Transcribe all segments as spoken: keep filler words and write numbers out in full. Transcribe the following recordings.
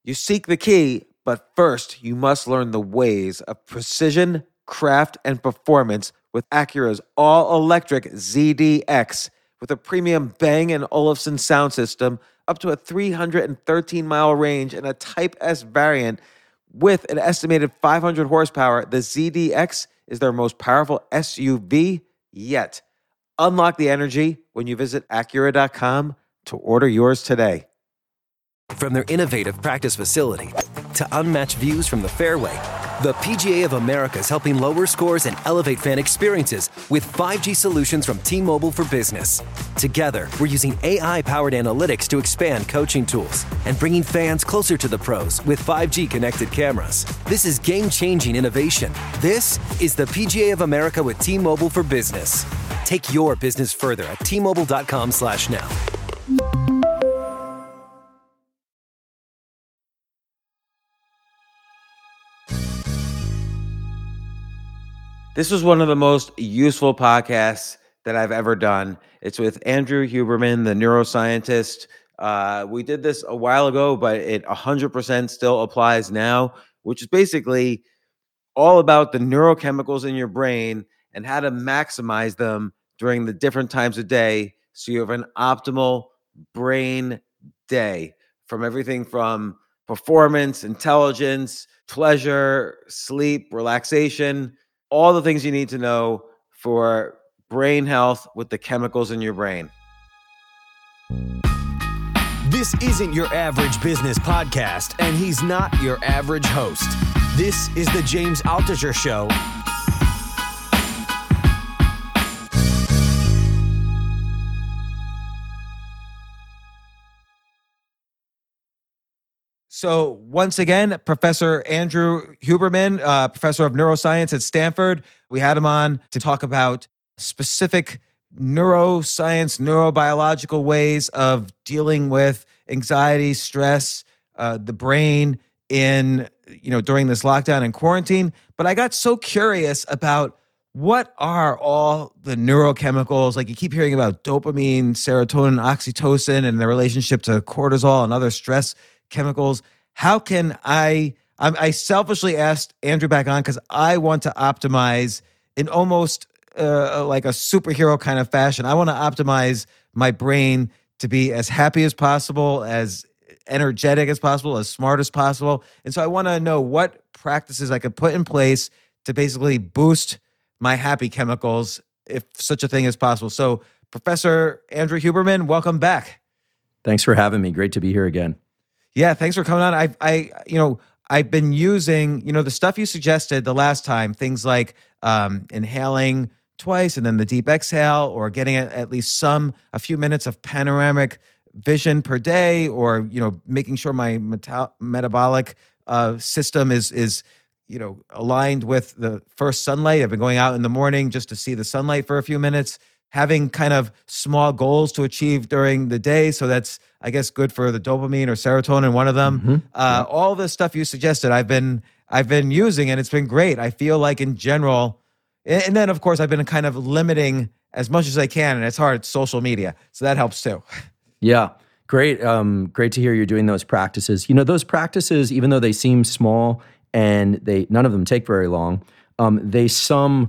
You seek the key, but first you must learn the ways of precision, craft, and performance with Acura's all-electric Z D X. With a premium Bang and Olufsen sound system, up to a three hundred thirteen mile range, and a Type S variant with an estimated five hundred horsepower, the Z D X is their most powerful S U V yet. Unlock the energy when you visit Acura dot com to order yours today. From their innovative practice facility to unmatched views from the fairway, the P G A of America is helping lower scores and elevate fan experiences with five G solutions from T-Mobile for Business. Together, we're using A I-powered analytics to expand coaching tools and bringing fans closer to the pros with five G connected cameras. This is game-changing innovation. This is the P G A of America with T-Mobile for Business. Take your business further at T Mobile dot com slash now. This was one of the most useful podcasts that I've ever done. It's with Andrew Huberman, the neuroscientist. Uh, we did this a while ago, but it one hundred percent still applies now, which is basically all about the neurochemicals in your brain and how to maximize them during the different times of day so you have an optimal brain day, from everything from performance, intelligence, pleasure, sleep, relaxation, all the things you need to know for brain health with the chemicals in your brain. This isn't your average business podcast, and he's not your average host. This is the James Altucher Show. So once again, Professor Andrew Huberman, uh, professor of neuroscience at Stanford, we had him on to talk about specific neuroscience, neurobiological ways of dealing with anxiety, stress, uh, the brain in, you know, during this lockdown and quarantine. But I got so curious about what are all the neurochemicals, like you keep hearing about dopamine, serotonin, oxytocin, and their relationship to cortisol and other stress chemicals. How can I, I, I selfishly asked Andrew back on because I want to optimize in almost uh, like a superhero kind of fashion. I want to optimize my brain to be as happy as possible, as energetic as possible, as smart as possible. And so I want to know what practices I could put in place to basically boost my happy chemicals, if such a thing is possible. So Professor Andrew Huberman, welcome back. Thanks for having me. Great to be here again. Yeah, thanks for coming on. I, I, you know, I've been using, you know, the stuff you suggested the last time, things like um, inhaling twice and then the deep exhale, or getting at, at least some, a few minutes of panoramic vision per day, or, you know, making sure my meta- metabolic uh, system is, is, you know, aligned with the first sunlight. I've been going out in the morning just to see the sunlight for a few minutes, having kind of small goals to achieve during the day. So that's, I guess, good for the dopamine or serotonin, one of them. Mm-hmm. Uh, yeah. All the stuff you suggested, I've been I've been using, and it's been great. I feel like in general, and then of course I've been kind of limiting as much as I can, and it's hard, it's social media, so that helps too. Yeah, great. Um, great to hear you're doing those practices. You know, those practices, even though they seem small and they none of them take very long, um, they sum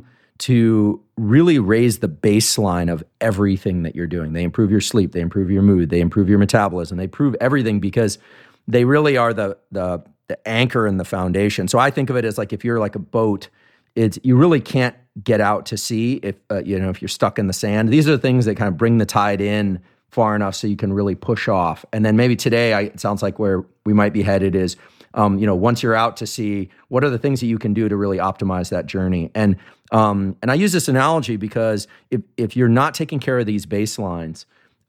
to really raise the baseline of everything that you're doing. They improve your sleep, they improve your mood, they improve your metabolism, they improve everything because they really are the the the anchor and the foundation. So I think of it as like if you're like a boat, it's you really can't get out to sea if uh, you know if you're stuck in the sand. These are the things that kind of bring the tide in far enough so you can really push off. And then maybe today, I, it sounds like where we might be headed is, um, you know, once you're out to sea, what are the things that you can do to really optimize that journey? And um, and I use this analogy because if if you're not taking care of these baselines,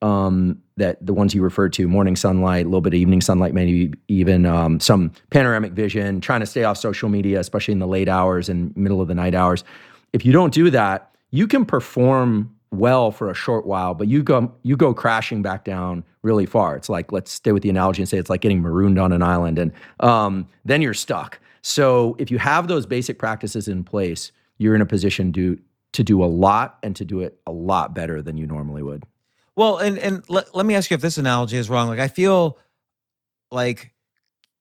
um, that the ones you referred to, morning sunlight, a little bit of evening sunlight, maybe even um, some panoramic vision, trying to stay off social media, especially in the late hours and middle of the night hours. If you don't do that, you can perform well for a short while, but you go you go crashing back down really far. It's like, let's stay with the analogy and say it's like getting marooned on an island, and um, then you're stuck. So if you have those basic practices in place, you're in a position to to do a lot and to do it a lot better than you normally would. Well, and and let, let me ask you if this analogy is wrong. Like, I feel like,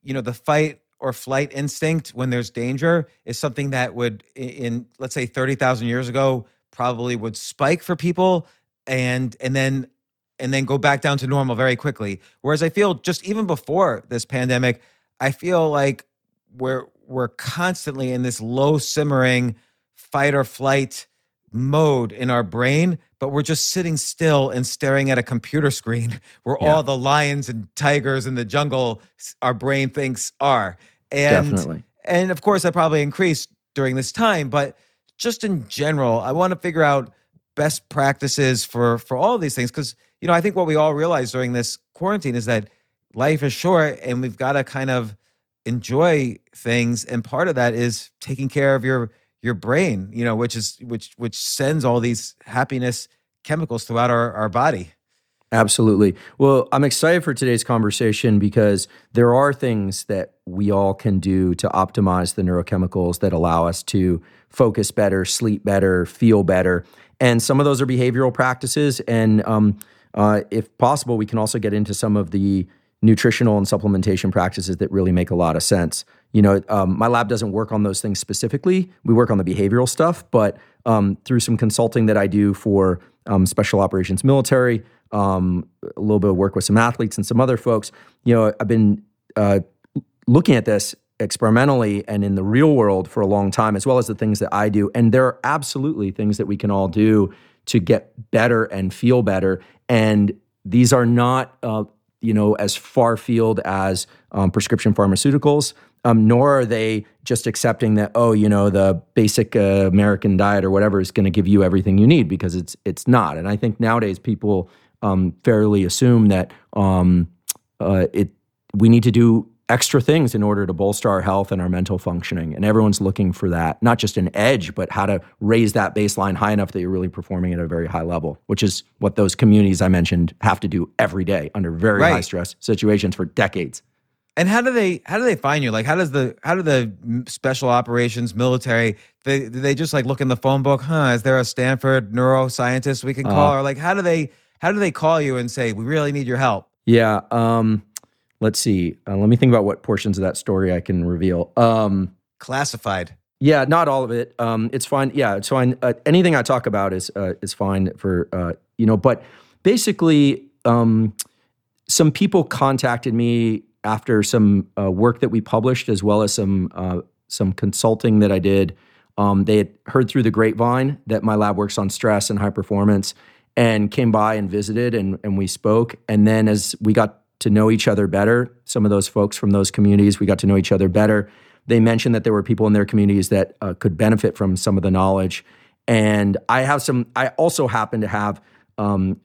you know, the fight or flight instinct when there's danger is something that would, in, in let's say thirty thousand years ago, probably would spike for people and and then and then go back down to normal very quickly. Whereas I feel just even before this pandemic, I feel like we're we're constantly in this low simmering fight or flight mode in our brain, but we're just sitting still and staring at a computer screen where Yeah. all the lions and tigers in the jungle our brain thinks are. And, Definitely. And of course, that probably increased during this time, but just in general, I want to figure out best practices for, for all of these things. Because, you know, I think what we all realize during this quarantine is that life is short and we've got to kind of enjoy things. And part of that is taking care of your your brain, you know, which is which which sends all these happiness chemicals throughout our, our body. Absolutely. Well, I'm excited for today's conversation because there are things that we all can do to optimize the neurochemicals that allow us to focus better, sleep better, feel better. And some of those are behavioral practices. And um, uh, if possible, we can also get into some of the nutritional and supplementation practices that really make a lot of sense. You know, um, my lab doesn't work on those things specifically. We work on the behavioral stuff, but um, through some consulting that I do for um, special operations military, um, a little bit of work with some athletes and some other folks, you know, I've been uh, looking at this experimentally and in the real world for a long time, as well as the things that I do. And there are absolutely things that we can all do to get better and feel better. And these are not, uh, you know, as far field as um, prescription pharmaceuticals, um, nor are they just accepting that, oh, you know, the basic uh, American diet or whatever is going to give you everything you need, because it's it's not. And I think nowadays people um, fairly assume that um, uh, it we need to do extra things in order to bolster our health and our mental functioning. And everyone's looking for that, not just an edge, but how to raise that baseline high enough that you're really performing at a very high level, which is what those communities I mentioned have to do every day under very Right. high stress situations for decades. And how do they how do they find you? Like how does the how do the special operations military they do they just like look in the phone book? Huh? Is there a Stanford neuroscientist we can call? Uh, or like how do they how do they call you and say we really need your help? Yeah. Um, let's see. Uh, let me think about what portions of that story I can reveal. Um, Classified. Yeah, not all of it. Um, it's fine. Yeah, it's fine. Uh, anything I talk about is uh, is fine for uh, you know. But basically, um, some people contacted me after some uh, work that we published, as well as some uh, some consulting that I did. Um, they had heard through the grapevine that my lab works on stress and high performance, and came by and visited, and and we spoke. And then as we got to know each other better, some of those folks from those communities, we got to know each other better. They mentioned that there were people in their communities that uh, could benefit from some of the knowledge. And I have some, I also happen to have um,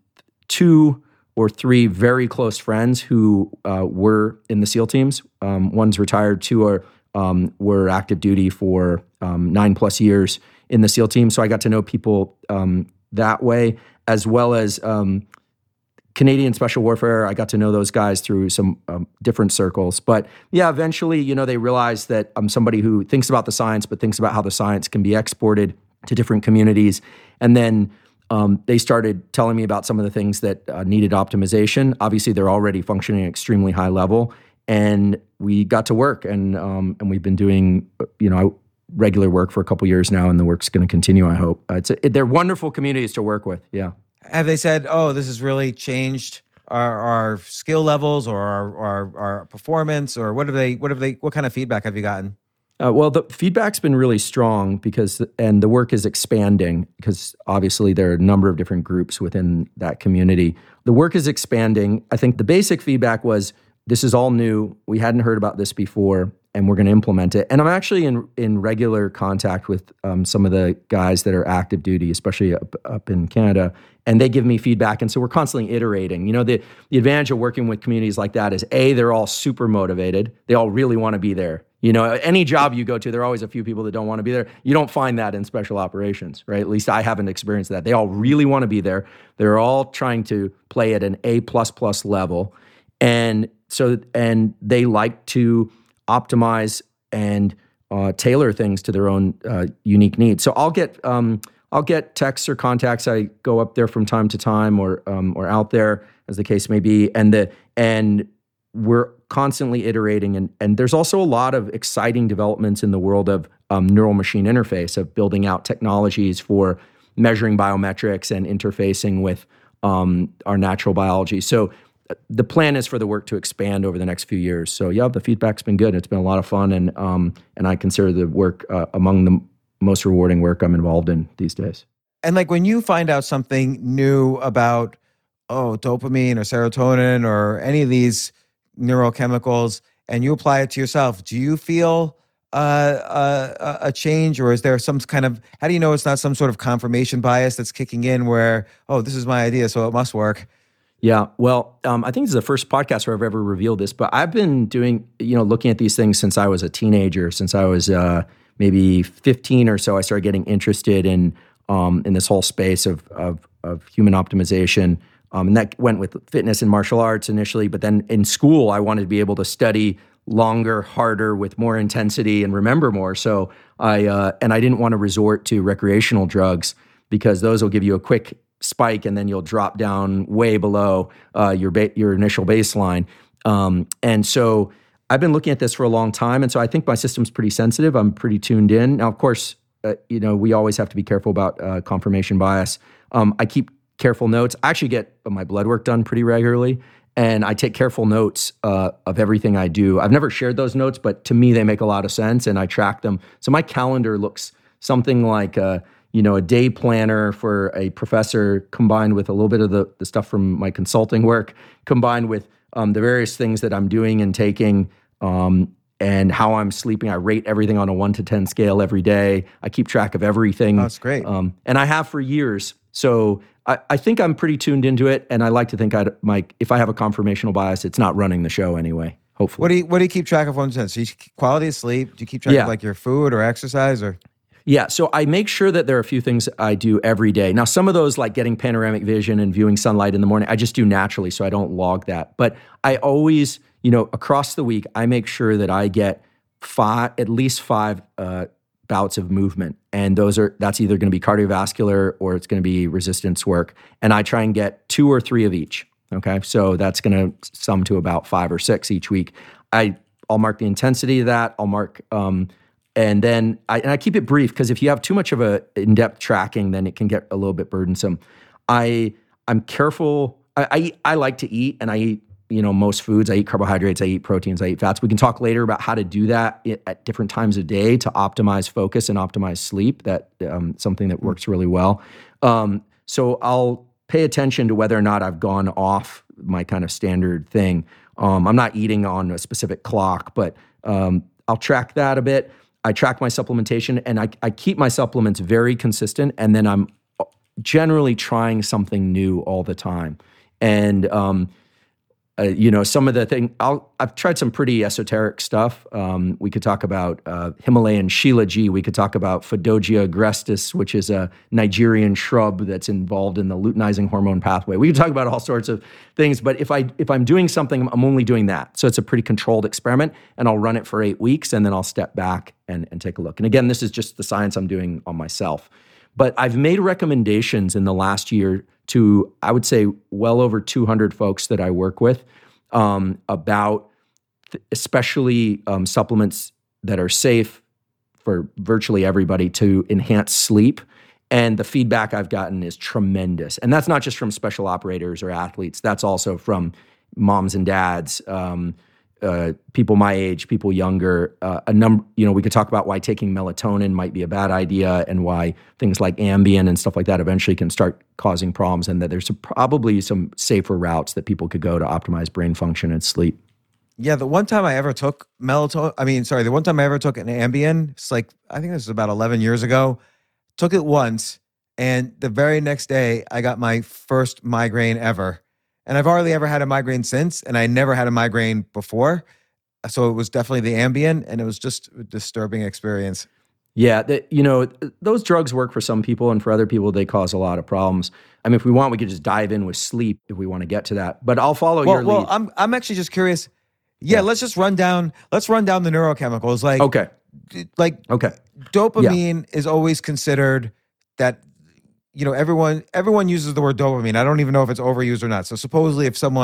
two or three very close friends who uh, were in the SEAL teams. Um, one's retired, two are um, were active duty for um, nine plus years in the SEAL team. So I got to know people um, that way, as well as um, Canadian Special Warfare. I got to know those guys through some um, different circles. But yeah, eventually, you know, they realized that I'm somebody who thinks about the science, but thinks about how the science can be exported to different communities. And then um, they started telling me about some of the things that uh, needed optimization. Obviously, they're already functioning at extremely high level. And we got to work, and um, and we've been doing, you know, regular work for a couple years now, and the work's going to continue, I hope. Uh, it's a, they're wonderful communities to work with, yeah. Have they said, oh, this has really changed our, our skill levels or our, our our performance, or what have they what have they what kind of feedback have you gotten? Uh, well, the feedback's been really strong because, and the work is expanding because obviously there are a number of different groups within that community. The work is expanding. I think the basic feedback was, this is all new. We hadn't heard about this before, and we're going to implement it. And I'm actually in in regular contact with um, some of the guys that are active duty, especially up, up in Canada, and they give me feedback. And so we're constantly iterating. You know, the, the advantage of working with communities like that is, A, they're all super motivated. They all really want to be there. You know, any job you go to, there are always a few people that don't want to be there. You don't find that in special operations, right? At least I haven't experienced that. They all really want to be there. They're all trying to play at an A plus plus level. And so, and they like to optimize and uh, tailor things to their own uh, unique needs. So I'll get um, I'll get texts or contacts. I go up there from time to time, or um, or out there, as the case may be, and the and we're constantly iterating, and and there's also a lot of exciting developments in the world of um, neural machine interface, of building out technologies for measuring biometrics and interfacing with um, our natural biology. So uh, the plan is for the work to expand over the next few years. So yeah, the feedback's been good. It's been a lot of fun, and um, and I consider the work uh, among the most rewarding work I'm involved in these days. And like when you find out something new about, oh, dopamine or serotonin or any of these neurochemicals, and you apply it to yourself, do you feel uh, a, a change, or is there some kind of, how do you know it's not some sort of confirmation bias that's kicking in where, oh, this is my idea, so it must work? Yeah, well, um, I think this is the first podcast where I've ever revealed this, but I've been doing, you know, looking at these things since I was a teenager, since I was uh, maybe fifteen or so. I started getting interested in um, in this whole space of of, of human optimization. Um, and that went with fitness and martial arts initially, but then in school, I wanted to be able to study longer, harder, with more intensity, and remember more. So I uh, and I didn't want to resort to recreational drugs, because those will give you a quick spike and then you'll drop down way below uh, your ba- your initial baseline. Um, and so I've been looking at this for a long time, and so I think my system's pretty sensitive. I'm pretty tuned in. Now, of course, uh, you know we always have to be careful about uh, confirmation bias. Um, I keep careful notes. I actually get my blood work done pretty regularly, and I take careful notes uh, of everything I do. I've never shared those notes, but to me, they make a lot of sense, and I track them. So my calendar looks something like a, you know, a day planner for a professor, combined with a little bit of the, the stuff from my consulting work, combined with um, the various things that I'm doing and taking, um, and how I'm sleeping. I rate everything on a one to ten scale every day. I keep track of everything. Oh, that's great. Um, and I have for years. So I, I think I'm pretty tuned into it, and I like to think I'd, my, if I have a confirmational bias, it's not running the show anyway, hopefully. What do you What do you keep track of? One sense, so you keep quality of sleep. Do you keep track Yeah. of like your food or exercise or? Yeah, so I make sure that there are a few things I do every day. Now, some of those, like getting panoramic vision and viewing sunlight in the morning, I just do naturally, so I don't log that. But I always, you know, across the week, I make sure that I get five, at least five uh, bouts of movement, and those are that's either going to be cardiovascular or it's going to be resistance work, and I try and get two or three of each. Okay, so that's going to sum to about five or six each week. I I'll mark the intensity of that. I'll mark. Um, And then I, and I keep it brief, because if you have too much of a in-depth tracking, then it can get a little bit burdensome. I I'm careful. I I, eat, I like to eat, and I eat you know most foods. I eat carbohydrates. I eat proteins. I eat fats. We can talk later about how to do that at different times of day to optimize focus and optimize sleep. That um, something that works really well. Um, so I'll pay attention to whether or not I've gone off my kind of standard thing. Um, I'm not eating on a specific clock, but um, I'll track that a bit. I track my supplementation, and I, I keep my supplements very consistent, and then I'm generally trying something new all the time. And, um, uh, you know, some of the thing, I'll, I've tried some pretty esoteric stuff. Um, we could talk about uh, Himalayan Shilajit. We could talk about Phaedogia agrestis, which is a Nigerian shrub that's involved in the luteinizing hormone pathway. We could talk about all sorts of things, but if, I, if I'm doing something, I'm only doing that. So it's a pretty controlled experiment, and I'll run it for eight weeks, and then I'll step back and, and take a look. And again, this is just the science I'm doing on myself. But I've made recommendations in the last year to, I would say, well over two hundred folks that I work with um, about th- especially um, supplements that are safe for virtually everybody to enhance sleep. And the feedback I've gotten is tremendous. And that's not just from special operators or athletes. That's also from moms and dads, um, uh, people my age, people younger. Uh, a number, you know, we could talk about why taking melatonin might be a bad idea, and why things like Ambien and stuff like that eventually can start causing problems, and that there's some, probably some safer routes that people could go to optimize brain function and sleep. Yeah, the one time I ever took melatonin, I mean, sorry, the one time I ever took an Ambien, it's like, I think this was about eleven years ago, took it once, and the very next day, I got my first migraine ever. And I've hardly ever had a migraine since, and I never had a migraine before. So it was definitely the Ambien, and it was just a disturbing experience. Yeah, the, you know, those drugs work for some people, and for other people, they cause a lot of problems. I mean, if we want, we could just dive in with sleep if we want to get to that. But I'll follow well, your well, lead. I'm I'm actually just curious. Yeah, yeah, let's just run down. Let's run down the neurochemicals. Like, okay, like okay, dopamine yeah. is always considered that. You know, everyone everyone uses the word dopamine. I don't even know if it's overused or not. So supposedly if someone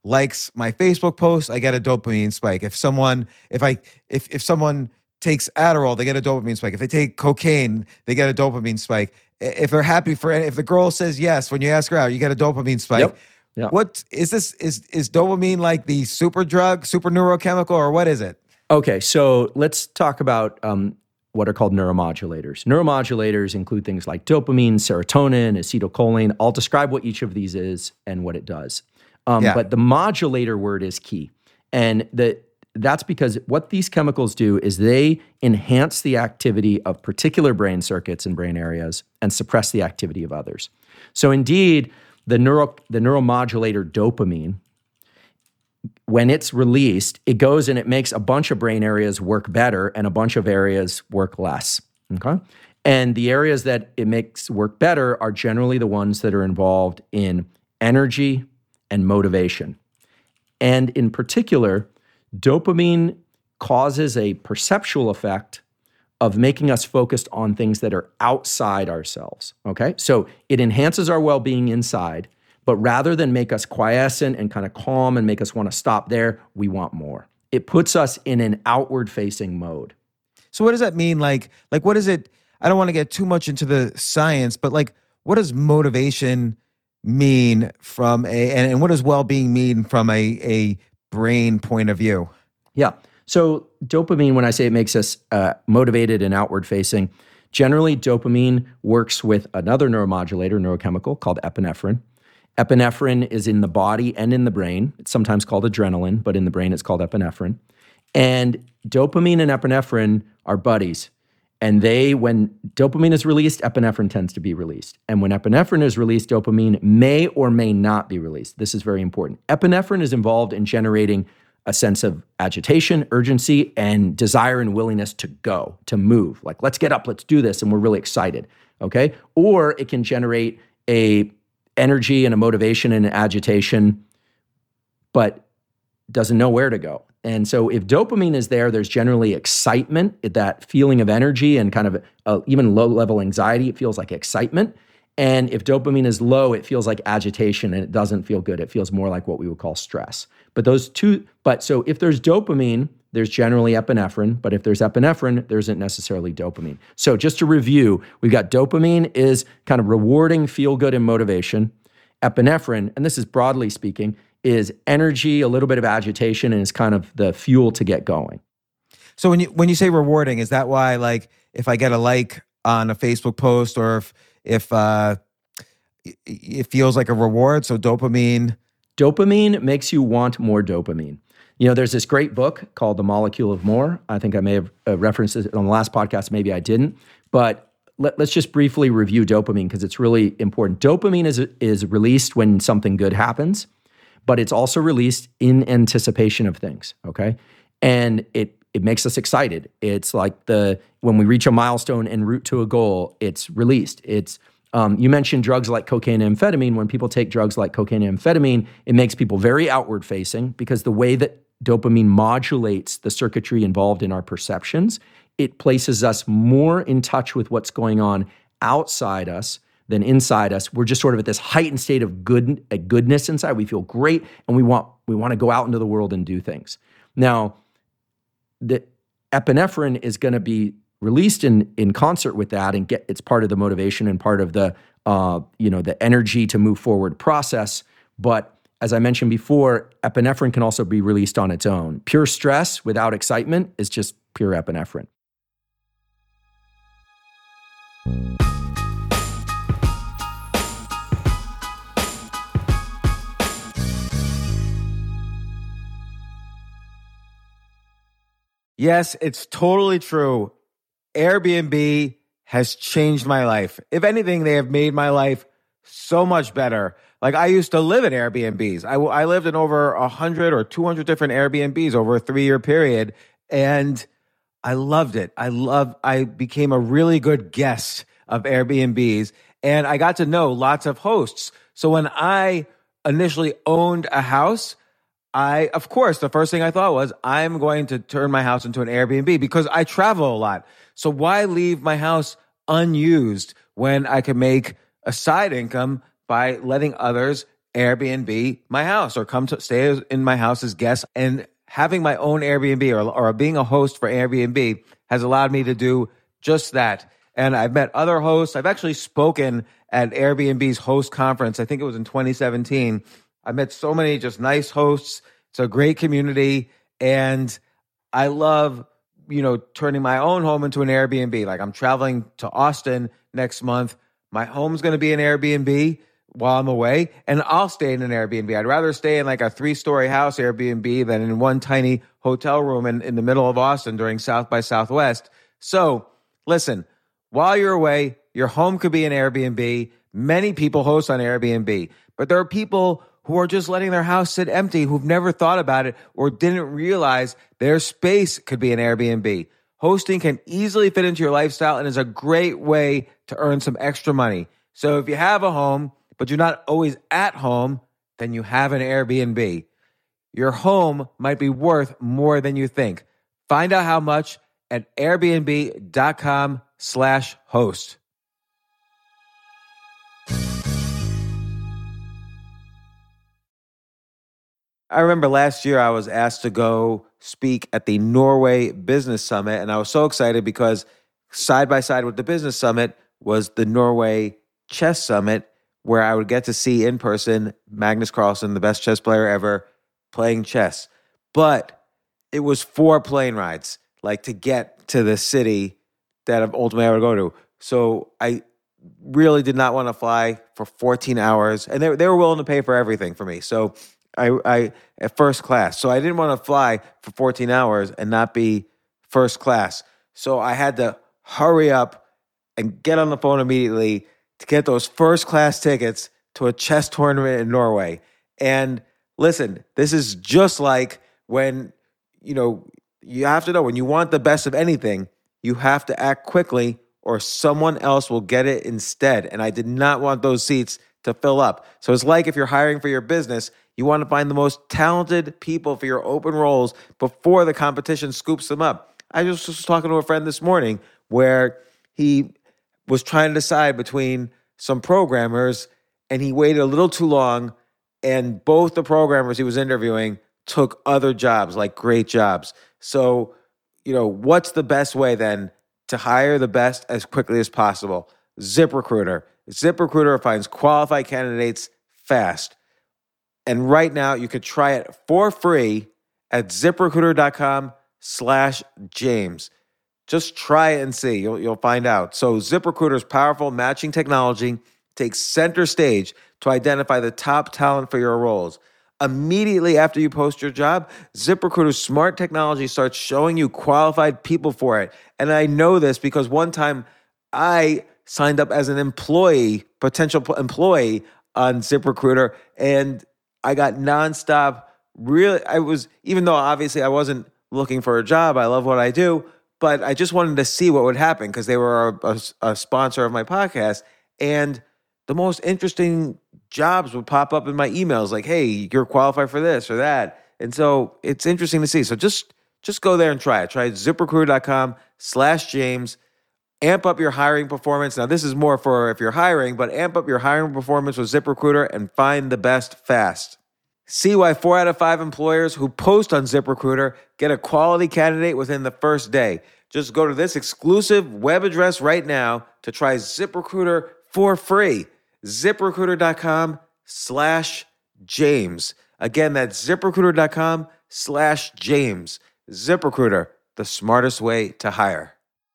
likes my Facebook post, I get a dopamine spike. If someone, if I, if if someone takes Adderall, they get a dopamine spike. If they take cocaine, they get a dopamine spike. If they're happy for, if the girl says yes when you ask her out, you get a dopamine spike. Yep. Yep. What is this? Is is dopamine like the super drug, super neurochemical, or what is it? Okay, so let's talk about um, what are called neuromodulators. Neuromodulators include things like dopamine, serotonin, acetylcholine. I'll describe what each of these is and what it does. Um, Yeah. But the modulator word is key. And the, that's because what these chemicals do is they enhance the activity of particular brain circuits and brain areas and suppress the activity of others. So indeed, the neuro, the neuromodulator dopamine, when it's released, it goes and it makes a bunch of brain areas work better and a bunch of areas work less, okay? And the areas that it makes work better are generally the ones that are involved in energy and motivation. And in particular, dopamine causes a perceptual effect of making us focused on things that are outside ourselves, okay? So it enhances our well-being inside, but rather than make us quiescent and kind of calm and make us want to stop there, we want more. It puts us in an outward-facing mode. So what does that mean? Like, like what is it? I don't want to get too much into the science, but like, what does motivation mean from a, and, and what does well-being mean from a, a brain point of view? Yeah. So dopamine, when I say it makes us uh, motivated and outward-facing, generally dopamine works with another neuromodulator, neurochemical called epinephrine. Epinephrine is in the body and in the brain. It's sometimes called adrenaline, but in the brain it's called epinephrine. And dopamine and epinephrine are buddies. And they, when dopamine is released, epinephrine tends to be released. And when epinephrine is released, dopamine may or may not be released. This is very important. Epinephrine is involved in generating a sense of agitation, urgency, and desire and willingness to go, to move. Like, let's get up, let's do this, and we're really excited, okay? Or it can generate a energy and a motivation and an agitation, but doesn't know where to go. And so if dopamine is there, there's generally excitement, that feeling of energy and kind of uh, even low-level anxiety. It feels like excitement. And if dopamine is low, it feels like agitation and it doesn't feel good. It feels more like what we would call stress. But those two, but so if there's dopamine, there's generally epinephrine. But if there's epinephrine, there isn't necessarily dopamine. So just to review, we've got dopamine is kind of rewarding, feel good, and motivation. Epinephrine, and this is broadly speaking, is energy, a little bit of agitation, and is kind of the fuel to get going. So when you when you say rewarding, is that why, like, if I get a like on a Facebook post, or if if uh, it feels like a reward? So dopamine. Dopamine makes you want more dopamine. You know, there's this great book called The Molecule of More. I think I may have uh, referenced it on the last podcast. Maybe I didn't. But let, let's just briefly review dopamine because it's really important. Dopamine is is released when something good happens, but it's also released in anticipation of things, okay? And it it makes us excited. It's like the when we reach a milestone en route to a goal, it's released. It's um, you mentioned drugs like cocaine and amphetamine. When people take drugs like cocaine and amphetamine, it makes people very outward-facing because the way that dopamine modulates the circuitry involved in our perceptions, it places us more in touch with what's going on outside us than inside us. We're just sort of at this heightened state of good, a goodness inside. We feel great, and we want we want to go out into the world and do things. Now, the epinephrine is going to be released in in concert with that, and get it's part of the motivation and part of the uh, you know the energy to move forward process. But as I mentioned before, epinephrine can also be released on its own. Pure stress without excitement is just pure epinephrine. Yes, it's totally true. Airbnb has changed my life. If anything, they have made my life so much better. Like, I used to live in Airbnbs. I, I lived in over one hundred or two hundred different Airbnbs over a three-year period, and I loved it. I love. I became a really good guest of Airbnbs, and I got to know lots of hosts. So when I initially owned a house, I, of course, the first thing I thought was, I'm going to turn my house into an Airbnb because I travel a lot. So why leave my house unused when I can make a side income by letting others Airbnb my house or come to stay in my house as guests. And having my own Airbnb or, or being a host for Airbnb has allowed me to do just that. And I've met other hosts. I've actually spoken at Airbnb's host conference. I think it was in twenty seventeen. I met so many just nice hosts. It's a great community. And I love, you know, turning my own home into an Airbnb. Like I'm traveling to Austin next month. My home's going to be an Airbnb while I'm away, and I'll stay in an Airbnb. I'd rather stay in like a three-story house Airbnb than in one tiny hotel room in, in the middle of Austin during South by Southwest. So listen, while you're away, your home could be an Airbnb. Many people host on Airbnb, but there are people who are just letting their house sit empty, who've never thought about it or didn't realize their space could be an Airbnb. Hosting can easily fit into your lifestyle and is a great way to earn some extra money. So if you have a home, but you're not always at home, then you have an Airbnb. Your home might be worth more than you think. Find out how much at airbnb.com slash host. I remember last year I was asked to go speak at the Norway Business Summit, and I was so excited because side by side with the Business Summit was the Norway Chess Summit, where I would get to see in person Magnus Carlsen, the best chess player ever, playing chess. But it was four plane rides, like to get to the city that ultimately I would go to. So I really did not want to fly for fourteen hours, and they, they were willing to pay for everything for me. So I, I at first class. So I didn't want to fly for fourteen hours and not be first class. So I had to hurry up and get on the phone immediately to get those first class tickets to a chess tournament in Norway. And listen, this is just like when, you know, you have to know when you want the best of anything, you have to act quickly or someone else will get it instead. And I did not want those seats to fill up. So it's like if you're hiring for your business, you want to find the most talented people for your open roles before the competition scoops them up. I just was talking to a friend this morning where he was trying to decide between some programmers, and he waited a little too long, and both the programmers he was interviewing took other jobs, like great jobs. So, you know, what's the best way then to hire the best as quickly as possible? ZipRecruiter. ZipRecruiter finds qualified candidates fast. And right now, you could try it for free at ZipRecruiter.com slash James. Just try it and see. You'll, you'll find out. So ZipRecruiter's powerful matching technology takes center stage to identify the top talent for your roles. Immediately after you post your job, ZipRecruiter's smart technology starts showing you qualified people for it. And I know this because one time I signed up as an employee, potential employee on ZipRecruiter, and I got nonstop. Really, I was, even though obviously I wasn't looking for a job, I love what I do, but I just wanted to see what would happen because they were a, a, a sponsor of my podcast. And the most interesting jobs would pop up in my emails like, hey, you're qualified for this or that. And so it's interesting to see. So just, just go there and try it. Try ZipRecruiter.com slash James. Amp up your hiring performance. Now, this is more for if you're hiring, but amp up your hiring performance with ZipRecruiter and find the best fast. See why four out of five employers who post on ZipRecruiter get a quality candidate within the first day. Just go to this exclusive web address right now to try ZipRecruiter for free. ZipRecruiter.com slash James. Again, that's ZipRecruiter.com slash James. ZipRecruiter, the smartest way to hire.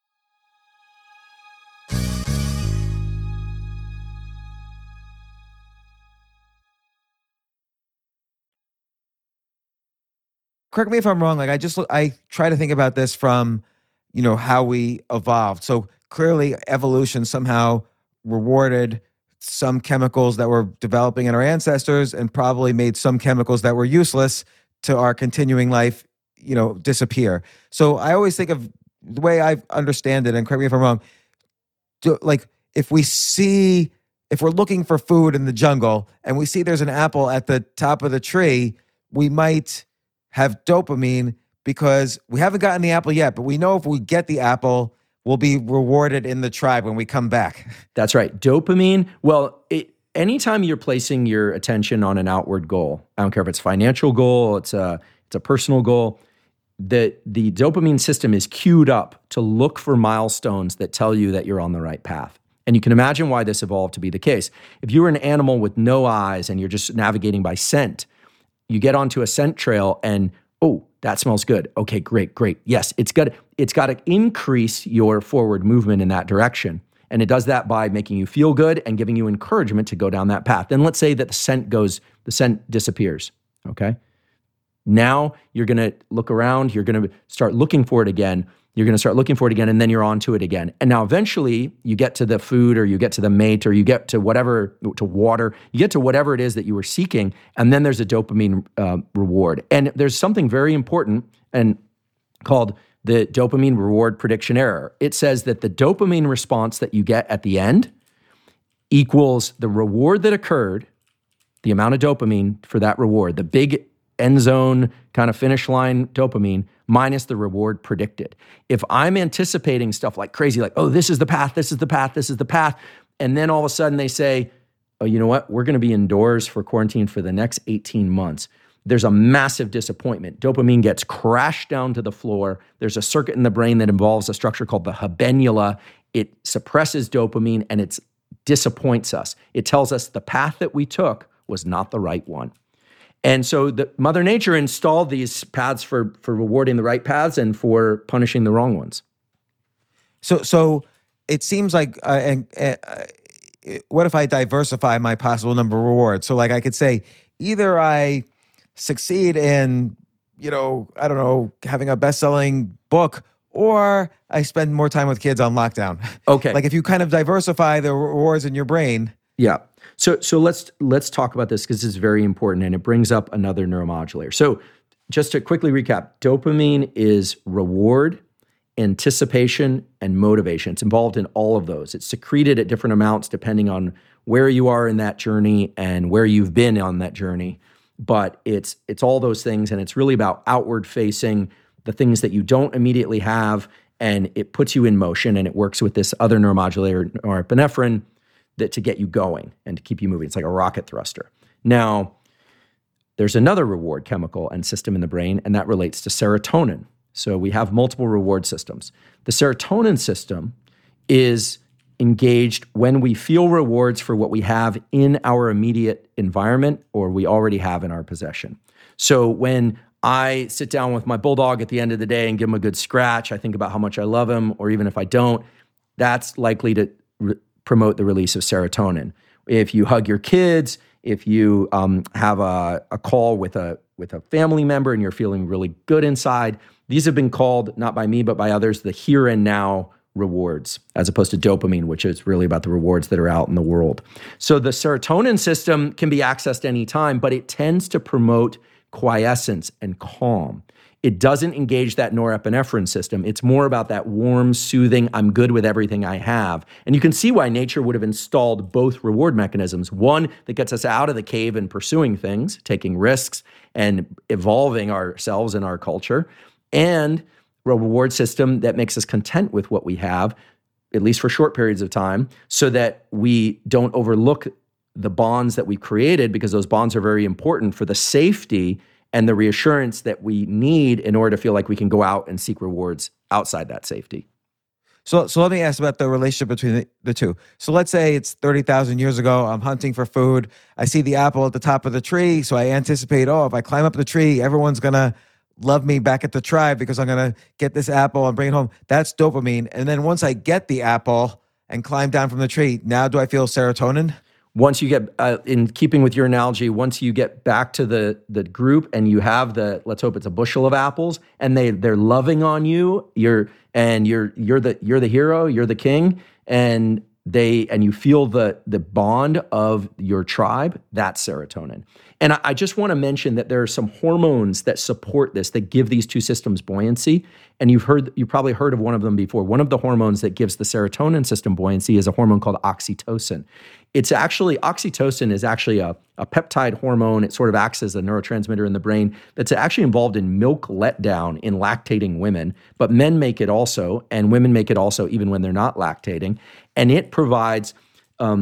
Correct me if I'm wrong. Like I just, I try to think about this from, you know, how we evolved. So clearly evolution somehow rewarded some chemicals that were developing in our ancestors and probably made some chemicals that were useless to our continuing life, you know, disappear. So I always think of the way I understand it, and correct me if I'm wrong, do, like if we see, if we're looking for food in the jungle and we see there's an apple at the top of the tree, we might have dopamine because we haven't gotten the apple yet, but we know if we get the apple, we'll be rewarded in the tribe when we come back. That's right. Dopamine, well, it anytime you're placing your attention on an outward goal, I don't care if it's a financial goal, it's a it's a personal goal, the the dopamine system is queued up to look for milestones that tell you that you're on the right path. And you can imagine why this evolved to be the case. If you were an animal with no eyes and you're just navigating by scent, you get onto a scent trail and, oh, that smells good. Okay, great, great. Yes, it's got it's got to increase your forward movement in that direction. And it does that by making you feel good and giving you encouragement to go down that path. Then let's say that the scent goes, the scent disappears, okay? Now you're gonna look around, you're gonna start looking for it again, you're gonna start looking for it again, and then you're onto it again. And now eventually you get to the food or you get to the mate or you get to whatever, to water, you get to whatever it is that you were seeking, and then there's a dopamine uh, reward. And there's something very important and called the dopamine reward prediction error. It says that the dopamine response that you get at the end equals the reward that occurred, the amount of dopamine for that reward, the big end zone kind of finish line dopamine minus the reward predicted. If I'm anticipating stuff like crazy, like, oh, this is the path, this is the path, this is the path, and then all of a sudden they say, oh, you know what? We're going to be indoors for quarantine for the next eighteen months. There's a massive disappointment. Dopamine gets crashed down to the floor. There's a circuit in the brain that involves a structure called the habenula. It suppresses dopamine and it disappoints us. It tells us the path that we took was not the right one. And so the Mother Nature installed these paths for, for rewarding the right paths and for punishing the wrong ones. So, so it seems like, uh, and uh, what if I diversify my possible number of rewards? So, like, I could say either I succeed in, you know, I don't know, having a best-selling book, or I spend more time with kids on lockdown. Okay. Like, if you kind of diversify the rewards in your brain. Yeah. So so let's let's talk about this because it's very important and it brings up another neuromodulator. So just to quickly recap, dopamine is reward, anticipation, and motivation. It's involved in all of those. It's secreted at different amounts depending on where you are in that journey and where you've been on that journey. But it's it's all those things, and it's really about outward facing, the things that you don't immediately have, and it puts you in motion, and it works with this other neuromodulator, norepinephrine, that to get you going and to keep you moving. It's like a rocket thruster. Now, there's another reward chemical and system in the brain, and that relates to serotonin. So we have multiple reward systems. The serotonin system is engaged when we feel rewards for what we have in our immediate environment or we already have in our possession. So when I sit down with my bulldog at the end of the day and give him a good scratch, I think about how much I love him, or even if I don't, that's likely to re- promote the release of serotonin. If you hug your kids, if you um, have a, a call with a with a family member and you're feeling really good inside, these have been called, not by me, but by others, the here and now rewards, as opposed to dopamine, which is really about the rewards that are out in the world. So the serotonin system can be accessed anytime, but it tends to promote quiescence and calm. It doesn't engage that norepinephrine system. It's more about that warm, soothing, I'm good with everything I have. And you can see why nature would have installed both reward mechanisms. One that gets us out of the cave and pursuing things, taking risks and evolving ourselves and our culture, and a reward system that makes us content with what we have, at least for short periods of time, so that we don't overlook the bonds that we've created, because those bonds are very important for the safety and the reassurance that we need in order to feel like we can go out and seek rewards outside that safety. So so let me ask about the relationship between the, the two. So let's say it's thirty thousand years ago, I'm hunting for food, I see the apple at the top of the tree, so I anticipate, oh, if I climb up the tree, everyone's going to love me back at the tribe because I'm going to get this apple and bring it home. That's dopamine. And then once I get the apple and climb down from the tree, now do I feel serotonin? Once you get, uh, in keeping with your analogy, once you get back to the the group and you have the, let's hope it's a bushel of apples, and they they're loving on you, you're and you're you're the you're the hero, you're the king, and they and you feel the the bond of your tribe, that's serotonin. And I, I just want to mention that there are some hormones that support this, that give these two systems buoyancy. And you've heard, you probably heard of one of them before. One of the hormones that gives the serotonin system buoyancy is a hormone called oxytocin. It's actually, oxytocin is actually a, a peptide hormone. It sort of acts as a neurotransmitter in the brain that's actually involved in milk letdown in lactating women. But men make it also, and women make it also even when they're not lactating. And it provides um,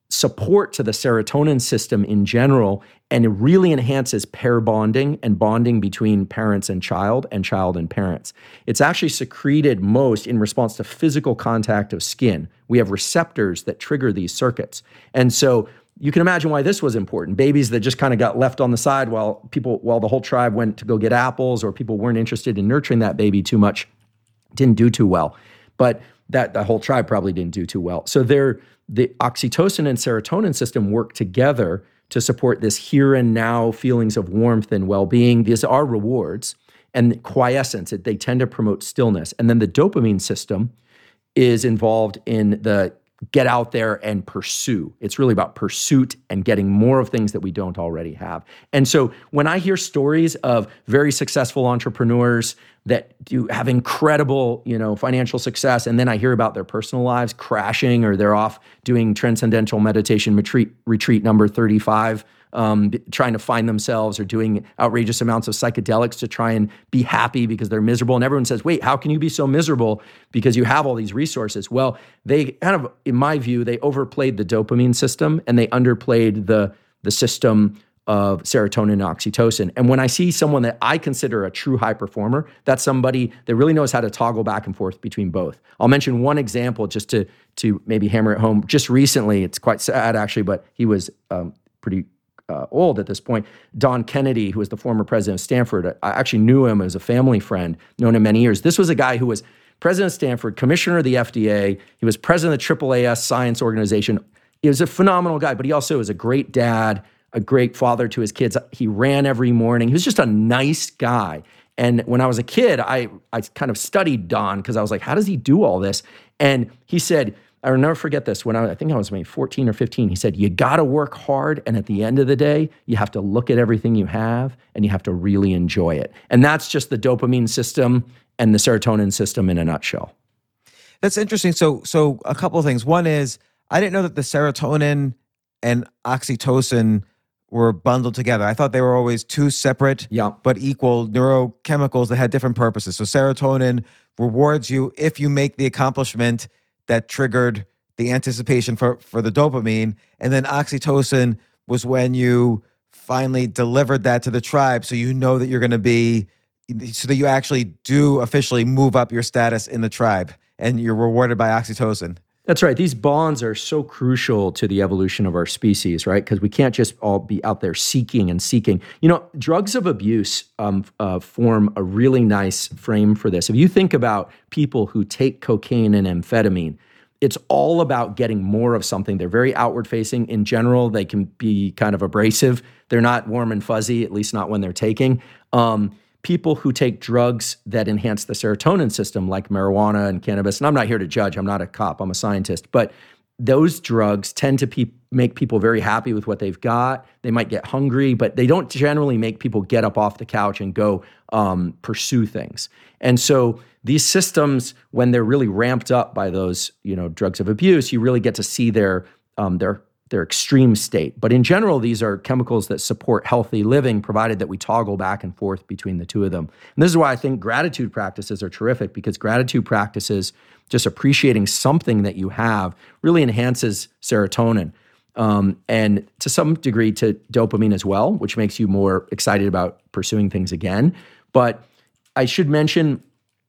support to the serotonin system in general, and it really enhances pair bonding and bonding between parents and child and child and parents. It's actually secreted most in response to physical contact of skin. We have receptors that trigger these circuits. And so you can imagine why this was important. Babies that just kind of got left on the side while people, while the whole tribe went to go get apples, or people weren't interested in nurturing that baby too much, didn't do too well. But that the whole tribe probably didn't do too well. So they're, the oxytocin and serotonin system work together to support this here and now feelings of warmth and well-being. These are rewards. And quiescence, they tend to promote stillness. And then the dopamine system is involved in the get out there and pursue. It's really about pursuit and getting more of things that we don't already have. And so when I hear stories of very successful entrepreneurs that do have incredible, you know, financial success, and then I hear about their personal lives crashing, or they're off doing transcendental meditation retreat, retreat number thirty-five, um, trying to find themselves, or doing outrageous amounts of psychedelics to try and be happy because they're miserable. And everyone says, wait, how can you be so miserable because you have all these resources? Well, they kind of, in my view, they overplayed the dopamine system and they underplayed the, the system of serotonin and oxytocin. And when I see someone that I consider a true high performer, that's somebody that really knows how to toggle back and forth between both. I'll mention one example just to, to maybe hammer it home. Just recently, it's quite sad actually, but he was um, pretty Uh, old at this point. Don Kennedy, who was the former president of Stanford, I actually knew him as a family friend, known him many years. This was a guy who was president of Stanford, commissioner of the F D A. He was president of the triple A S Science Organization. He was a phenomenal guy, but he also was a great dad, a great father to his kids. He ran every morning. He was just a nice guy. And when I was a kid, I, I kind of studied Don because I was like, how does he do all this? And he said, I'll never forget this. When I, I think I was maybe fourteen or fifteen, he said, you got to work hard. And at the end of the day, you have to look at everything you have and you have to really enjoy it. And that's just the dopamine system and the serotonin system in a nutshell. That's interesting. So, so a couple of things. One is, I didn't know that the serotonin and oxytocin were bundled together. I thought they were always two separate yeah. but equal neurochemicals that had different purposes. So serotonin rewards you if you make the accomplishment that triggered the anticipation for, for the dopamine. And then oxytocin was when you finally delivered that to the tribe. So you know that you're going to be, so that you actually do officially move up your status in the tribe and you're rewarded by oxytocin. That's right. These bonds are so crucial to the evolution of our species, right? Because we can't just all be out there seeking and seeking. You know, drugs of abuse um, uh, form a really nice frame for this. If you think about people who take cocaine and amphetamine, it's all about getting more of something. They're very outward facing. In general, they can be kind of abrasive. They're not warm and fuzzy, at least not when they're taking. Um, people who take drugs that enhance the serotonin system, like marijuana and cannabis, and I'm not here to judge, I'm not a cop, I'm a scientist, but those drugs tend to pe- make people very happy with what they've got. They might get hungry, but they don't generally make people get up off the couch and go um, pursue things. And so these systems, when they're really ramped up by those, you know, drugs of abuse, you really get to see their um, their their extreme state. But in general, these are chemicals that support healthy living, provided that we toggle back and forth between the two of them. And this is why I think gratitude practices are terrific, because gratitude practices, just appreciating something that you have, really enhances serotonin. Um, and to some degree to dopamine as well, which makes you more excited about pursuing things again. But I should mention,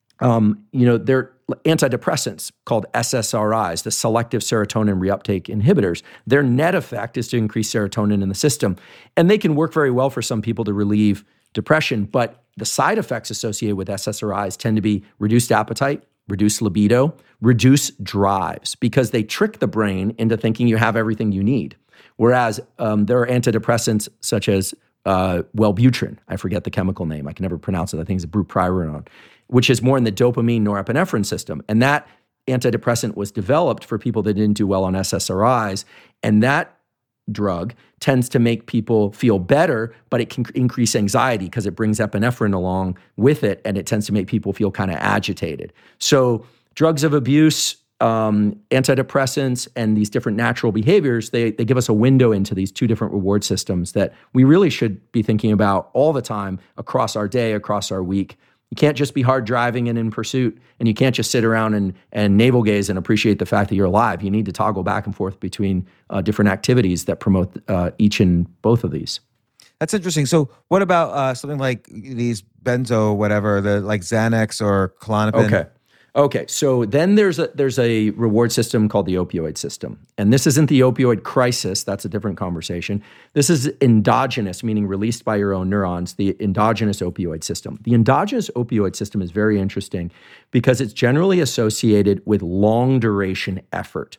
um, you know, they're antidepressants called S S R Is, the selective serotonin reuptake inhibitors. Their net effect is to increase serotonin in the system. And they can work very well for some people to relieve depression, but the side effects associated with S S R Is tend to be reduced appetite, reduced libido, reduced drives, because they trick the brain into thinking you have everything you need. Whereas um, there are antidepressants such as uh, Wellbutrin, I forget the chemical name, I can never pronounce it, I think it's bupropion, which is more in the dopamine norepinephrine system. And that antidepressant was developed for people that didn't do well on S S R Is. And that drug tends to make people feel better, but it can increase anxiety because it brings epinephrine along with it, and it tends to make people feel kind of agitated. So drugs of abuse, um, antidepressants, and these different natural behaviors, they, they give us a window into these two different reward systems that we really should be thinking about all the time across our day, across our week, You can't just be hard driving and in pursuit, and you can't just sit around and, and navel gaze and appreciate the fact that you're alive. You need to toggle back and forth between uh, different activities that promote uh, each and both of these. That's interesting. So what about uh, something like these benzo, whatever, the like Xanax or Klonopin? Okay. Okay, so then there's a there's a reward system called the opioid system. And this isn't the opioid crisis, that's a different conversation. This is endogenous, meaning released by your own neurons, the endogenous opioid system. The endogenous opioid system is very interesting because it's generally associated with long duration effort.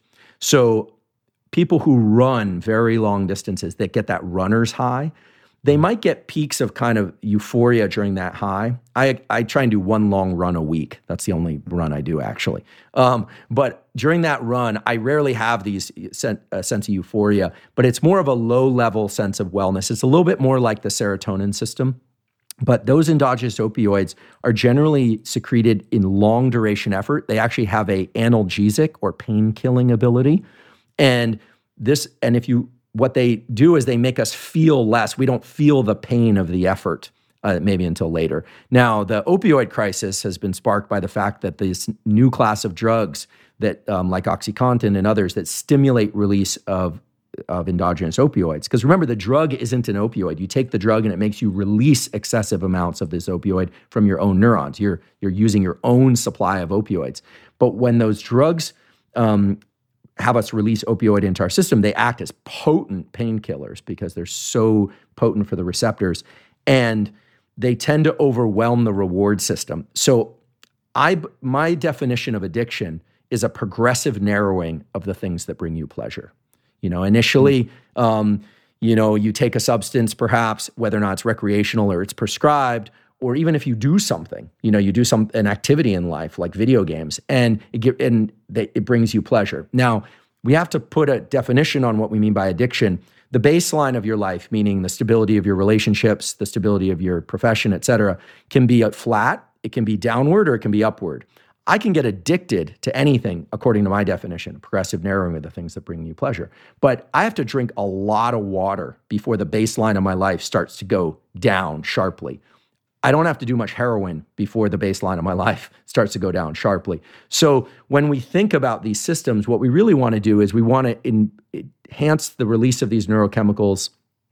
So people who run very long distances, that get that runner's high, they might get peaks of kind of euphoria during that high. I I try and do one long run a week. That's the only run I do, actually. Um, but during that run, I rarely have these sen- uh, sense of euphoria, but it's more of a low-level sense of wellness. It's a little bit more like the serotonin system. But those endogenous opioids are generally secreted in long-duration effort. They actually have a analgesic or pain-killing ability. And this, and if you what they do is they make us feel less. We don't feel the pain of the effort, uh, maybe until later. Now, the opioid crisis has been sparked by the fact that this new class of drugs that, um, like OxyContin and others, that stimulate release of, of endogenous opioids. Because remember, the drug isn't an opioid. You take the drug and it makes you release excessive amounts of this opioid from your own neurons. You're, you're using your own supply of opioids. But when those drugs um, have us release opioid into our system, they act as potent painkillers because they're so potent for the receptors, and they tend to overwhelm the reward system. So I, my definition of addiction is a progressive narrowing of the things that bring you pleasure. You know, initially, um, you know, you take a substance, perhaps, whether or not it's recreational or it's prescribed, or even if you do something, you know, you do some an activity in life like video games, and it get, and they, it brings you pleasure. Now, we have to put a definition on what we mean by addiction. The baseline of your life, meaning the stability of your relationships, the stability of your profession, et cetera, can be flat, it can be downward, or it can be upward. I can get addicted to anything, according to my definition, progressive narrowing of the things that bring you pleasure. But I have to drink a lot of water before the baseline of my life starts to go down sharply. I don't have to do much heroin before the baseline of my life starts to go down sharply. So when we think about these systems, what we really want to do is we want to in, enhance the release of these neurochemicals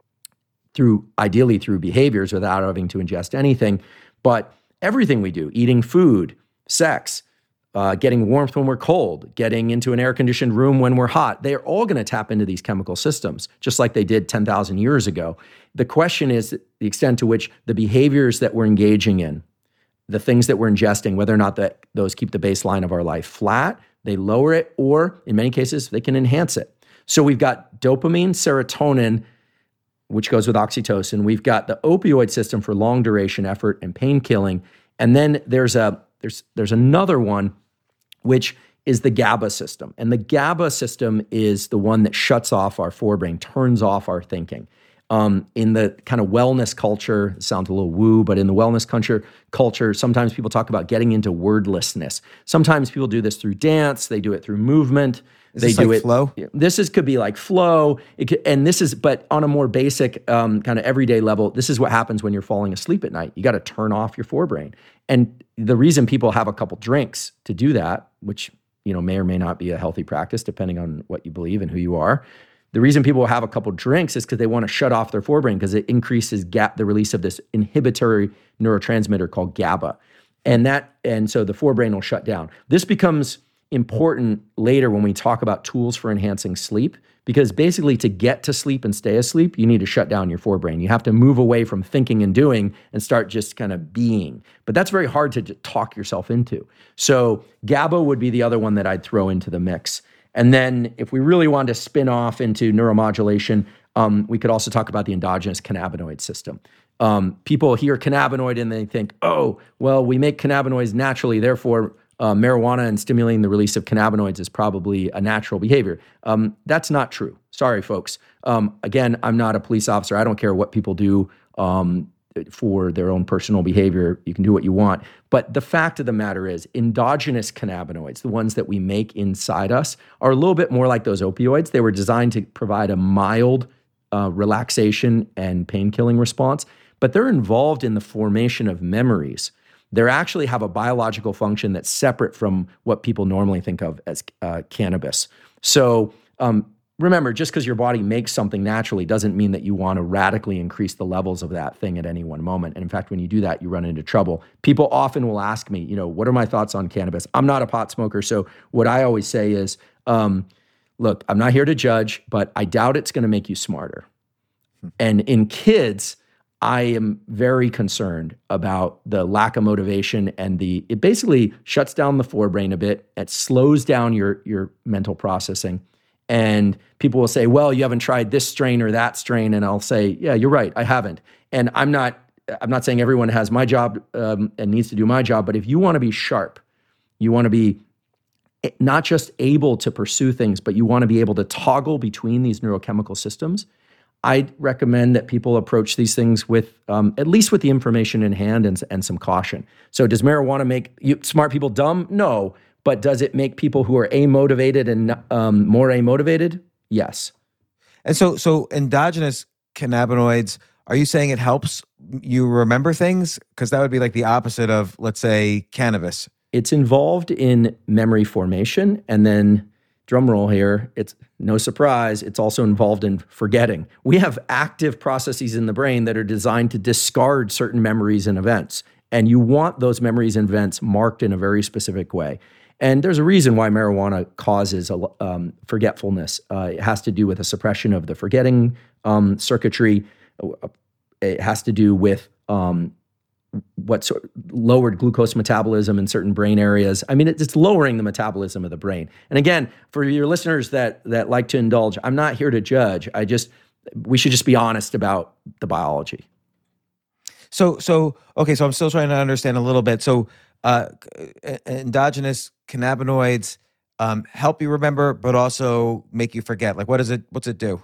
through, ideally through behaviors without having to ingest anything. But everything we do, eating food, sex, uh, getting warmth when we're cold, getting into an air-conditioned room when we're hot, they're all going to tap into these chemical systems, just like they did ten thousand years ago. The question is the extent to which the behaviors that we're engaging in, the things that we're ingesting, whether or not that those keep the baseline of our life flat, they lower it, or in many cases, they can enhance it. So we've got dopamine, serotonin, which goes with oxytocin. We've got the opioid system for long duration effort and pain killing. And then there's a there's there's another one, which is the GABA system. And the GABA system is the one that shuts off our forebrain, turns off our thinking. Um, in the kind of wellness culture, it sounds a little woo, but in the wellness culture, culture, sometimes people talk about getting into wordlessness. Sometimes people do this through dance. They do it through movement. Is they this do like it. flow? This is could be like flow. It could, and this is, but on a more basic um, kind of everyday level, this is what happens when you're falling asleep at night. You got to turn off your forebrain. And the reason people have a couple drinks to do that, which you know may or may not be a healthy practice depending on what you believe and who you are. The reason people have a couple drinks is because they want to shut off their forebrain because it increases gap, the release of this inhibitory neurotransmitter called GABA. And that, and so the forebrain will shut down. This becomes important later when we talk about tools for enhancing sleep, because basically to get to sleep and stay asleep, you need to shut down your forebrain. You have to move away from thinking and doing and start just kind of being. But that's very hard to talk yourself into. So GABA would be the other one that I'd throw into the mix. And then if we really wanted to spin off into neuromodulation, um, we could also talk about the endogenous cannabinoid system. Um, people hear cannabinoid and they think, oh, well, we make cannabinoids naturally, therefore uh, marijuana and stimulating the release of cannabinoids is probably a natural behavior. Um, that's not true. Sorry, folks. Um, again, I'm not a police officer. I don't care what people do um, for their own personal behavior. You can do what you want. But the fact of the matter is endogenous cannabinoids, the ones that we make inside us, are a little bit more like those opioids. They were designed to provide a mild uh, relaxation and pain-killing response, but they're involved in the formation of memories they actually have a biological function that's separate from what people normally think of as uh, cannabis. So um, remember, just because your body makes something naturally doesn't mean that you want to radically increase the levels of that thing at any one moment. And in fact, when you do that, you run into trouble. People often will ask me, you know, what are my thoughts on cannabis? I'm not a pot smoker. So what I always say is, um, look, I'm not here to judge, but I doubt it's going to make you smarter. Hmm. And in kids, I am very concerned about the lack of motivation and the, it basically shuts down the forebrain a bit. It slows down your, your mental processing. And people will say, well, you haven't tried this strain or that strain. And I'll say, yeah, you're right, I haven't. And I'm not, I'm not saying everyone has my job um, and needs to do my job, but if you want to be sharp, you want to be not just able to pursue things, but you want to be able to toggle between these neurochemical systems, I'd recommend that people approach these things with, um, at least with the information in hand and, and some caution. So does marijuana make you, smart people dumb? No. But does it make people who are amotivated and um, more amotivated? Yes. And so, so endogenous cannabinoids, are you saying it helps you remember things? Because that would be like the opposite of, let's say, cannabis. It's involved in memory formation, and then, drum roll here, it's no surprise, it's also involved in forgetting. We have active processes in the brain that are designed to discard certain memories and events, and you want those memories and events marked in a very specific way. And there's a reason why marijuana causes a, um, forgetfulness. Uh, it has to do with a suppression of the forgetting um, circuitry. It has to do with um, what's lowered glucose metabolism in certain brain areas. I mean, it's lowering the metabolism of the brain. And again, for your listeners that that like to indulge, I'm not here to judge. I just, we should just be honest about the biology. So, so okay, so I'm still trying to understand a little bit. So, uh, endogenous cannabinoids um, help you remember, but also make you forget. Like, what does it? What's it do?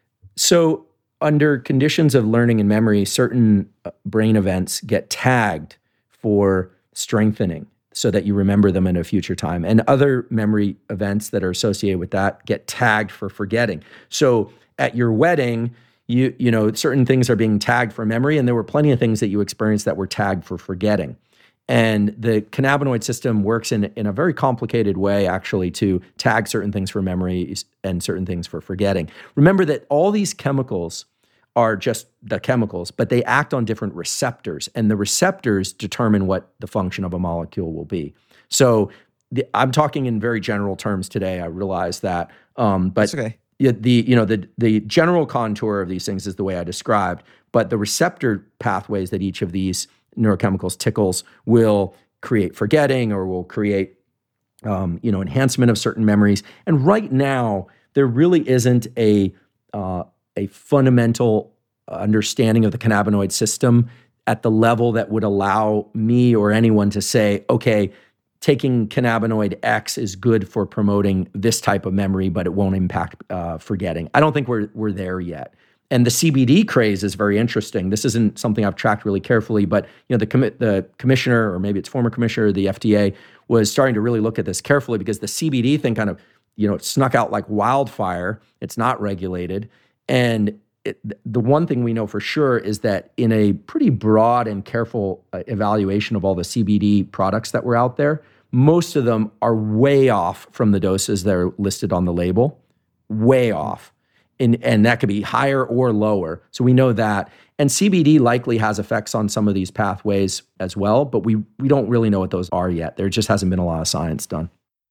So, under conditions of learning and memory, certain brain events get tagged for strengthening so that you remember them in a future time. And other memory events that are associated with that get tagged for forgetting. So at your wedding, you you know, certain things are being tagged for memory, and there were plenty of things that you experienced that were tagged for forgetting. And the cannabinoid system works in, in a very complicated way, actually, to tag certain things for memory and certain things for forgetting. Remember that all these chemicals are just the chemicals, but they act on different receptors, and the receptors determine what the function of a molecule will be. So the, I'm talking in very general terms today, I realize that. Um, but That's okay. the you know the the general contour of these things is the way I described, but the receptor pathways that each of these neurochemicals tickles will create forgetting or will create, um, you know, enhancement of certain memories. And right now, there really isn't a uh, a fundamental understanding of the cannabinoid system at the level that would allow me or anyone to say, okay, taking cannabinoid X is good for promoting this type of memory, but it won't impact uh, forgetting. I don't think we're we're there yet. And the C B D craze is very interesting. This isn't something I've tracked really carefully, but you know, the commi- the commissioner, or maybe it's former commissioner of the F D A, was starting to really look at this carefully because the C B D thing kind of, you know, snuck out like wildfire. It's not regulated. And it, the one thing we know for sure is that in a pretty broad and careful uh, evaluation of all the C B D products that were out there, most of them are way off from the doses that are listed on the label, way off. And, and that could be higher or lower. So we know that. And C B D likely has effects on some of these pathways as well, but we, we don't really know what those are yet. There just hasn't been a lot of science done.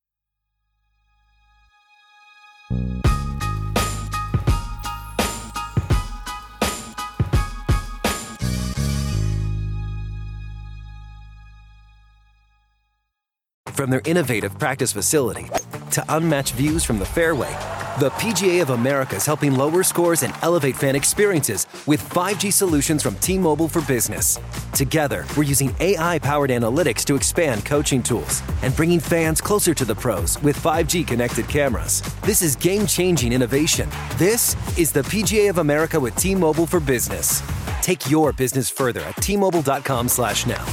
From their innovative practice facility to unmatched views from the fairway, the P G A of America is helping lower scores and elevate fan experiences with five G solutions from T-Mobile for Business. Together, we're using A I-powered analytics to expand coaching tools and bringing fans closer to the pros with five G connected cameras. This is game-changing innovation. This is the P G A of America with T-Mobile for Business. Take your business further at T Mobile dot com slash now.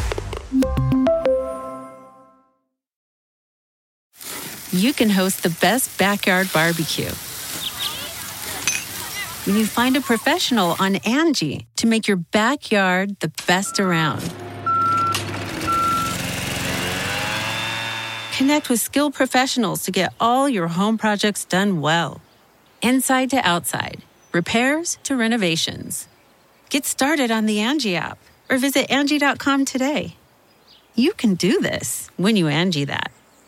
You can host the best backyard barbecue when you find a professional on Angie to make your backyard the best around. Connect with skilled professionals to get all your home projects done well. Inside to outside, repairs to renovations. Get started on the Angie app or visit Angie dot com today. You can do this when you Angie that.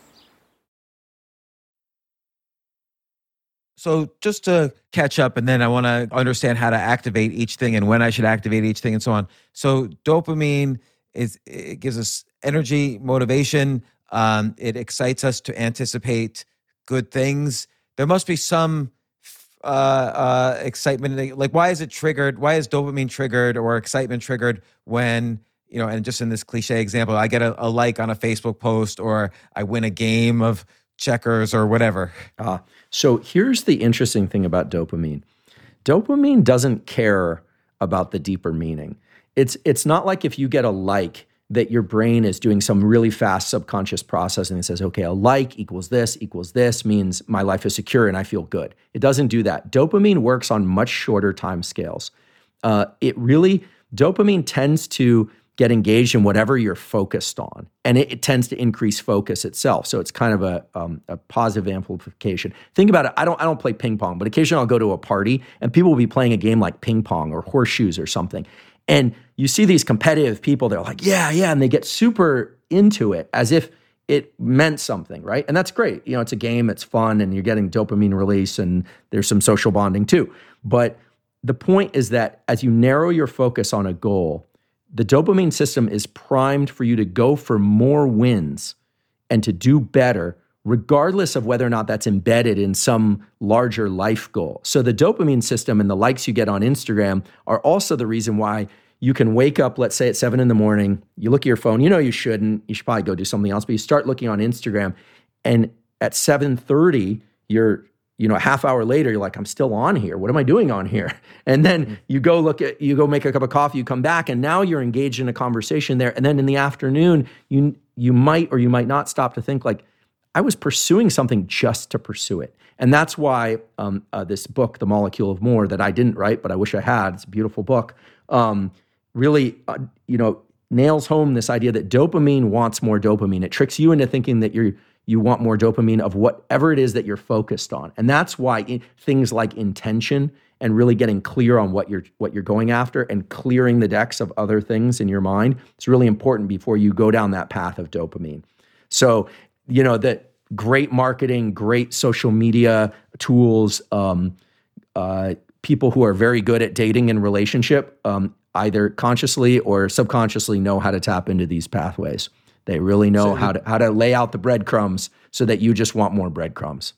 So just to catch up, and then I want to understand how to activate each thing and when I should activate each thing and so on. So dopamine is, it gives us energy, motivation. Um, it excites us to anticipate good things. There must be some uh, uh, excitement. Like, why is it triggered? Why is dopamine triggered or excitement triggered when, you know, and just in this cliche example, I get a, a like on a Facebook post or I win a game of checkers or whatever. Uh, so here's the interesting thing about dopamine. Dopamine doesn't care about the deeper meaning. It's it's not like if you get a like that your brain is doing some really fast subconscious processing that says, okay, a like equals this equals this means my life is secure and I feel good. It doesn't do that. Dopamine works on much shorter time scales. Uh, it really, dopamine tends to get engaged in whatever you're focused on. And it, it tends to increase focus itself. So it's kind of a, um, a positive amplification. Think about it. I don't, I don't play ping pong, but occasionally I'll go to a party and people will be playing a game like ping pong or horseshoes or something. And you see these competitive people, they're like, yeah, yeah. And they get super into it as if it meant something, right? And that's great. You know, it's a game, it's fun, and you're getting dopamine release and there's some social bonding too. But the point is that as you narrow your focus on a goal, the dopamine system is primed for you to go for more wins and to do better, regardless of whether or not that's embedded in some larger life goal. So the dopamine system and the likes you get on Instagram are also the reason why you can wake up, let's say at seven in the morning, you look at your phone, you know you shouldn't, you should probably go do something else, but you start looking on Instagram, and at seven thirty, you're you know, a half hour later, you're like, I'm still on here. What am I doing on here? And then mm-hmm. you go look at, you go make a cup of coffee, you come back, and now you're engaged in a conversation there. And then in the afternoon, you you might or you might not stop to think like, I was pursuing something just to pursue it. And that's why um, uh, this book, The Molecule of More, that I didn't write, but I wish I had, it's a beautiful book, um, really, uh, you know, nails home this idea that dopamine wants more dopamine. It tricks you into thinking that you're you want more dopamine of whatever it is that you're focused on. And that's why in, things like intention and really getting clear on what you're what you're going after and clearing the decks of other things in your mind, it's really important before you go down that path of dopamine. So, you know, that great marketing, great social media tools, um, uh, people who are very good at dating and relationship, um, either consciously or subconsciously know how to tap into these pathways. They really know so, how to how to lay out the breadcrumbs so that you just want more breadcrumbs.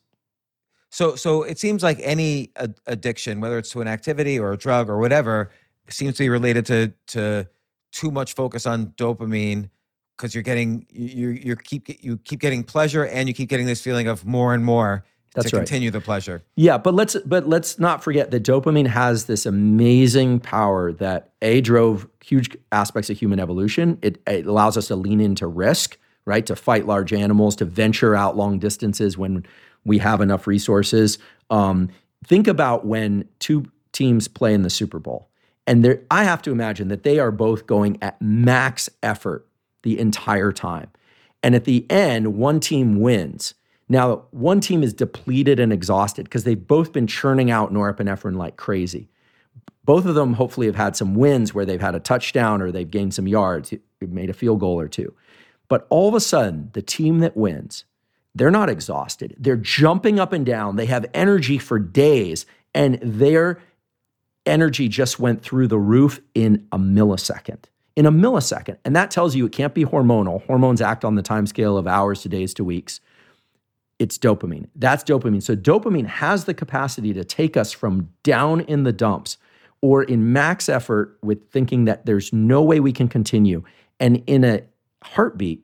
So, so it seems like any ad- addiction, whether it's to an activity or a drug or whatever, seems to be related to to too much focus on dopamine because you're getting you you keep you keep getting pleasure and you keep getting this feeling of more and more. That's to right. continue the pleasure. Yeah, but let's but let's not forget that dopamine has this amazing power that A, drove huge aspects of human evolution. It, it allows us to lean into risk, right? To fight large animals, to venture out long distances when we have enough resources. Um, think about when two teams play in the Super Bowl. And there, I have to imagine that they are both going at max effort the entire time. And at the end, one team wins. Now, one team is depleted and exhausted because they've both been churning out norepinephrine like crazy. Both of them hopefully have had some wins where they've had a touchdown or they've gained some yards, made a field goal or two. But all of a sudden, the team that wins, they're not exhausted. They're jumping up and down. They have energy for days, and their energy just went through the roof in a millisecond. In a millisecond. And that tells you it can't be hormonal. Hormones act on the timescale of hours to days to weeks. It's dopamine. That's dopamine. So dopamine has the capacity to take us from down in the dumps or in max effort with thinking that there's no way we can continue, and in a heartbeat,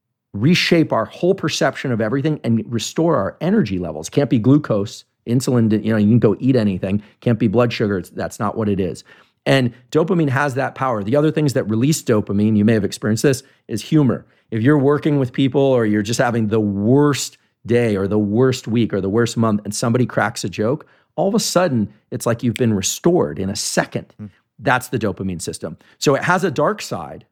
reshape our whole perception of everything and restore our energy levels. Can't be glucose, insulin, you know, you can go eat anything. Can't be blood sugar. It's, that's not what it is. And dopamine has that power. The other things that release dopamine, you may have experienced this, is humor. If you're working with people or you're just having the worst day or the worst week or the worst month and somebody cracks a joke, all of a sudden it's like you've been restored in a second. Mm. That's the dopamine system. So it has a dark side,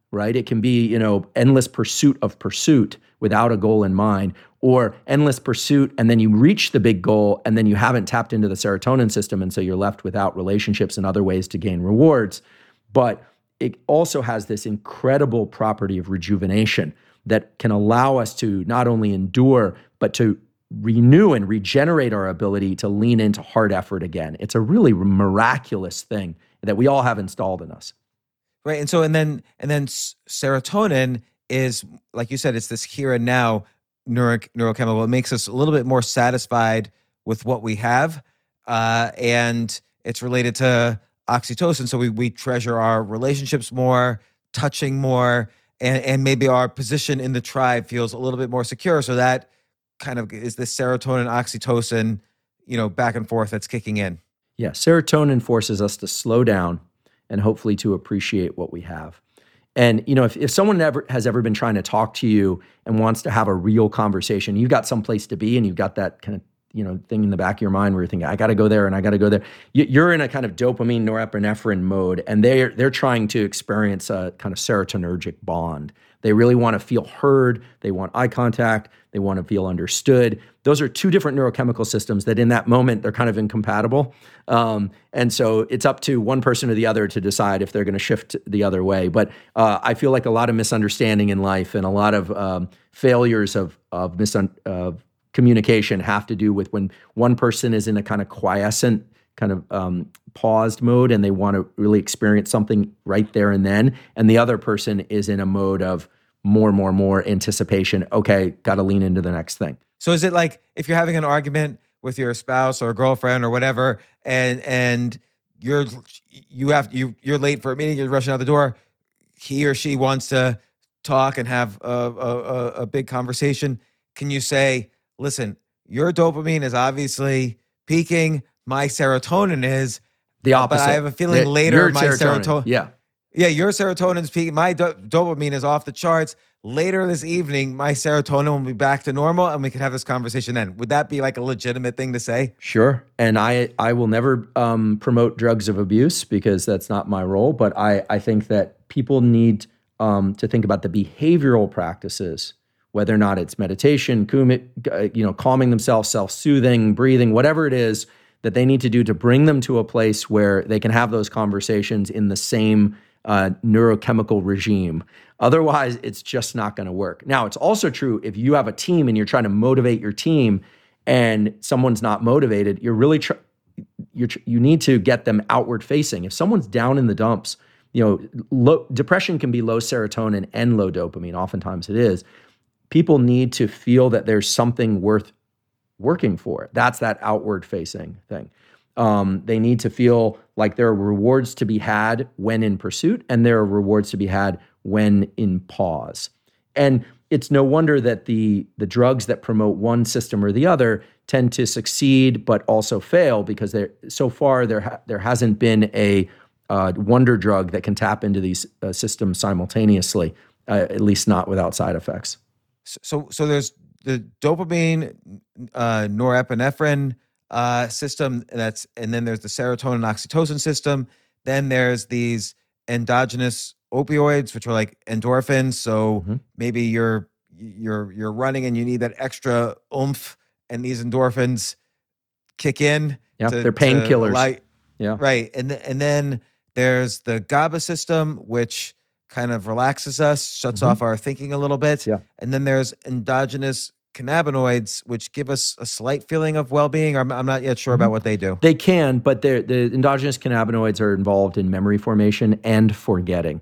right? It can be, you know, endless pursuit of pursuit without a goal in mind, or endless pursuit and then you reach the big goal and then you haven't tapped into the serotonin system, and so you're left without relationships and other ways to gain rewards. But it also has this incredible property of rejuvenation that can allow us to not only endure, but to renew and regenerate our ability to lean into hard effort again. It's a really miraculous thing that we all have installed in us. Right. And so, and then, and then serotonin is, like you said, it's this here and now neuro, neurochemical. It makes us a little bit more satisfied with what we have. Uh, and it's related to oxytocin. So we, we treasure our relationships more, touching more, and, and maybe our position in the tribe feels a little bit more secure. So that kind of is this serotonin, oxytocin, you know, back and forth that's kicking in. Yeah. Serotonin forces us to slow down and hopefully to appreciate what we have. And, you know, if, if someone ever has ever been trying to talk to you and wants to have a real conversation, you've got someplace to be and you've got that kind of, you know, thing in the back of your mind where you're thinking, I got to go there and I got to go there. You're in a kind of dopamine, norepinephrine mode, and they're, they're trying to experience a kind of serotonergic bond. They really want to feel heard. They want eye contact. They want to feel understood. Those are two different neurochemical systems that in that moment, they're kind of incompatible. Um, and so it's up to one person or the other to decide if they're going to shift the other way. But uh, I feel like a lot of misunderstanding in life and a lot of um, failures of, of, misun- of communication have to do with when one person is in a kind of quiescent, kind of um, paused mode and they want to really experience something right there and then. And the other person is in a mode of more, more, more anticipation. Okay, got to lean into the next thing. So is it like if you're having an argument with your spouse or girlfriend or whatever, and and you're you have you you're late for a meeting, you're rushing out the door, he or she wants to talk and have a a, a big conversation, can you say, listen, your dopamine is obviously peaking, my serotonin is the opposite. But I have a feeling the, later my serotonin. serotonin. Yeah. Yeah, your serotonin's peaking. My do- dopamine is off the charts. Later this evening, my serotonin will be back to normal and we can have this conversation then. Would that be like a legitimate thing to say? Sure. And I, I will never um, promote drugs of abuse because that's not my role. But I, I think that people need um, to think about the behavioral practices, whether or not it's meditation, you know, calming themselves, self-soothing, breathing, whatever it is that they need to do to bring them to a place where they can have those conversations in the same uh, neurochemical regime. Otherwise, it's just not going to work. Now, it's also true if you have a team and you're trying to motivate your team and someone's not motivated, you're really tr- you're tr- you need to get them outward facing. If someone's down in the dumps, you know, low, depression can be low serotonin and low dopamine. Oftentimes it is. People need to feel that there's something worth working for. That's that outward facing thing. Um, they need to feel like there are rewards to be had when in pursuit, and there are rewards to be had when in pause. And it's no wonder that the the drugs that promote one system or the other tend to succeed, but also fail because there so far there ha- there hasn't been a uh, wonder drug that can tap into these uh, systems simultaneously, uh, at least not without side effects. So, so there's the dopamine, uh, norepinephrine uh, system. That's, and then there's the serotonin, oxytocin system. Then there's these endogenous opioids, which are like endorphins. So mm-hmm. maybe you're you're you're running and you need that extra oomph, and these endorphins kick in. Yeah, to, they're painkillers. Yeah, right. And th- and then there's the GABA system, which kind of relaxes us, shuts mm-hmm. off our thinking a little bit. Yeah. And then there's endogenous cannabinoids, which give us a slight feeling of well-being. I'm, I'm not yet sure mm-hmm. about what they do. They can, but the endogenous cannabinoids are involved in memory formation and forgetting.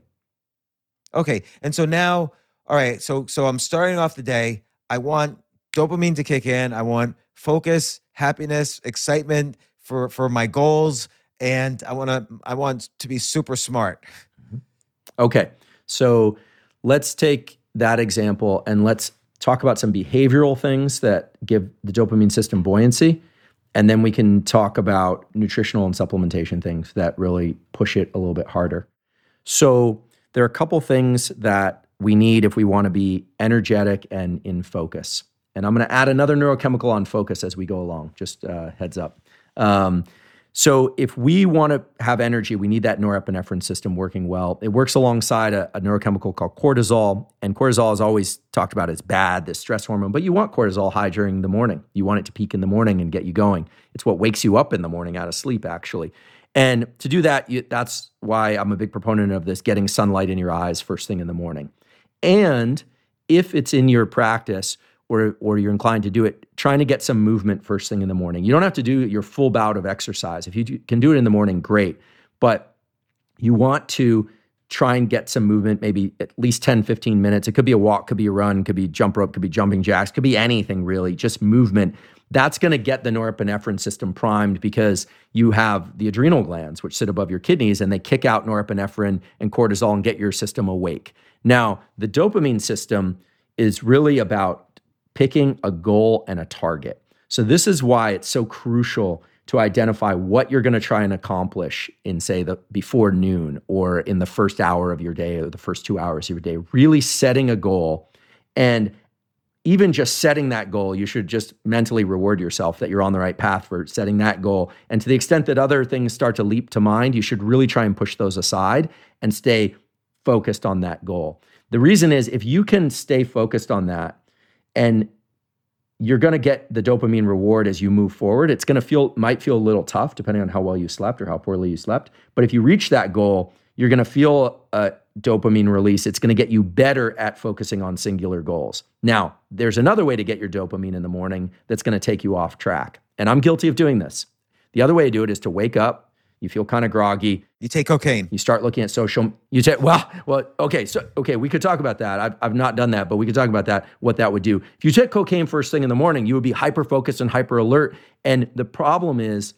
Okay. And so now, all right, so so I'm starting off the day. I want dopamine to kick in. I want focus, happiness, excitement for, for my goals. And I want to I want to be super smart. Okay, so let's take that example and let's talk about some behavioral things that give the dopamine system buoyancy, and then we can talk about nutritional and supplementation things that really push it a little bit harder. So there are a couple things that we need if we want to be energetic and in focus. And I'm going to add another neurochemical on focus as we go along, just uh, heads up. Um, So if we want to have energy, we need that norepinephrine system working well. It works alongside a, a neurochemical called cortisol, and cortisol is always talked about as bad, the stress hormone, but you want cortisol high during the morning. You want it to peak in the morning and get you going. It's what wakes you up in the morning out of sleep, actually. And to do that, you, that's why I'm a big proponent of this, getting sunlight in your eyes first thing in the morning. And if it's in your practice, or or you're inclined to do it, trying to get some movement first thing in the morning. You don't have to do your full bout of exercise. If you do, can do it in the morning, great. But you want to try and get some movement, maybe at least ten, fifteen minutes. It could be a walk, could be a run, could be jump rope, could be jumping jacks, could be anything really, just movement. That's going to get the norepinephrine system primed because you have the adrenal glands, which sit above your kidneys, and they kick out norepinephrine and cortisol and get your system awake. Now, the dopamine system is really about picking a goal and a target. So this is why it's so crucial to identify what you're going to try and accomplish in, say, the before noon or in the first hour of your day or the first two hours of your day. Really setting a goal, and even just setting that goal, you should just mentally reward yourself that you're on the right path for setting that goal. And to the extent that other things start to leap to mind, you should really try and push those aside and stay focused on that goal. The reason is, if you can stay focused on that, and you're going to get the dopamine reward as you move forward. It's going to feel, might feel a little tough depending on how well you slept or how poorly you slept. But if you reach that goal, you're going to feel a dopamine release. It's going to get you better at focusing on singular goals. Now, there's another way to get your dopamine in the morning that's going to take you off track. And I'm guilty of doing this. The other way to do it is to wake up. You feel kind of groggy. You take cocaine. You start looking at social. You take well, well. Okay, so okay, we could talk about that. I've I've not done that, but we could talk about that. What that would do. If you took cocaine first thing in the morning, you would be hyper focused and hyper alert. And the problem is,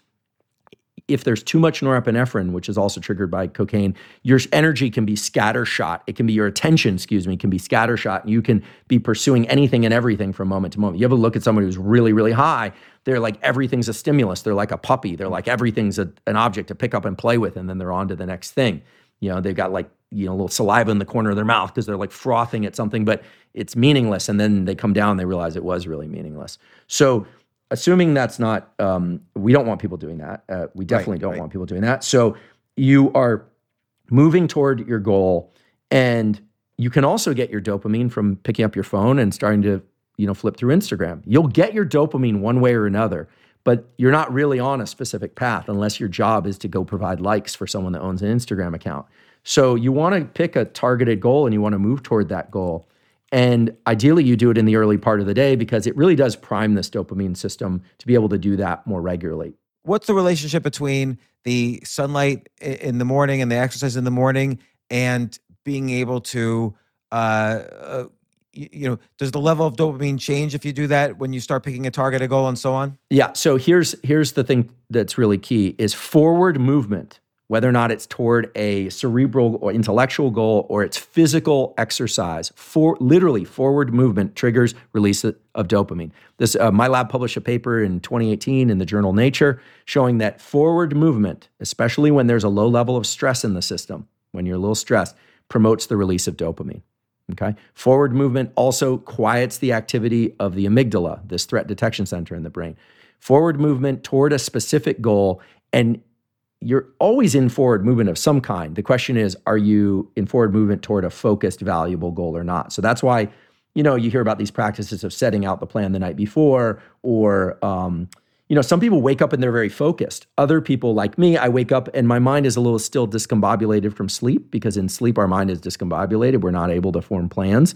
if there's too much norepinephrine, which is also triggered by cocaine, your energy can be scattershot. It can be your attention, excuse me, can be scattershot. And you can be pursuing anything and everything from moment to moment. You ever look at somebody who's really, really high? They're like, everything's a stimulus. They're like a puppy. They're like, everything's a, an object to pick up and play with, and then they're on to the next thing. You know, they've got like, you know, a little saliva in the corner of their mouth because they're like frothing at something, but it's meaningless. And then they come down and they realize it was really meaningless. So assuming that's not, um, we don't want people doing that. Uh, we definitely right, don't right. want people doing that. So you are moving toward your goal, and you can also get your dopamine from picking up your phone and starting to, you know, flip through Instagram. You'll get your dopamine one way or another, but you're not really on a specific path unless your job is to go provide likes for someone that owns an Instagram account. So you want to pick a targeted goal and you want to move toward that goal. And ideally you do it in the early part of the day because it really does prime this dopamine system to be able to do that more regularly. What's the relationship between the sunlight in the morning and the exercise in the morning and being able to, uh, uh you know, does the level of dopamine change if you do that when you start picking a targeted goal and so on? Yeah. So here's here's the thing that's really key is forward movement, whether or not it's toward a cerebral or intellectual goal or it's physical exercise. For literally forward movement triggers release of dopamine. This uh, my lab published a paper in twenty eighteen in the journal Nature showing that forward movement, especially when there's a low level of stress in the system, when you're a little stressed, promotes the release of dopamine. Okay. Forward movement also quiets the activity of the amygdala, this threat detection center in the brain. Forward movement toward a specific goal, and you're always in forward movement of some kind. The question is, are you in forward movement toward a focused, valuable goal or not? So that's why, you know, you hear about these practices of setting out the plan the night before, or, um, you know, some people wake up and they're very focused. Other people like me, I wake up and my mind is a little still discombobulated from sleep, because in sleep, our mind is discombobulated. We're not able to form plans.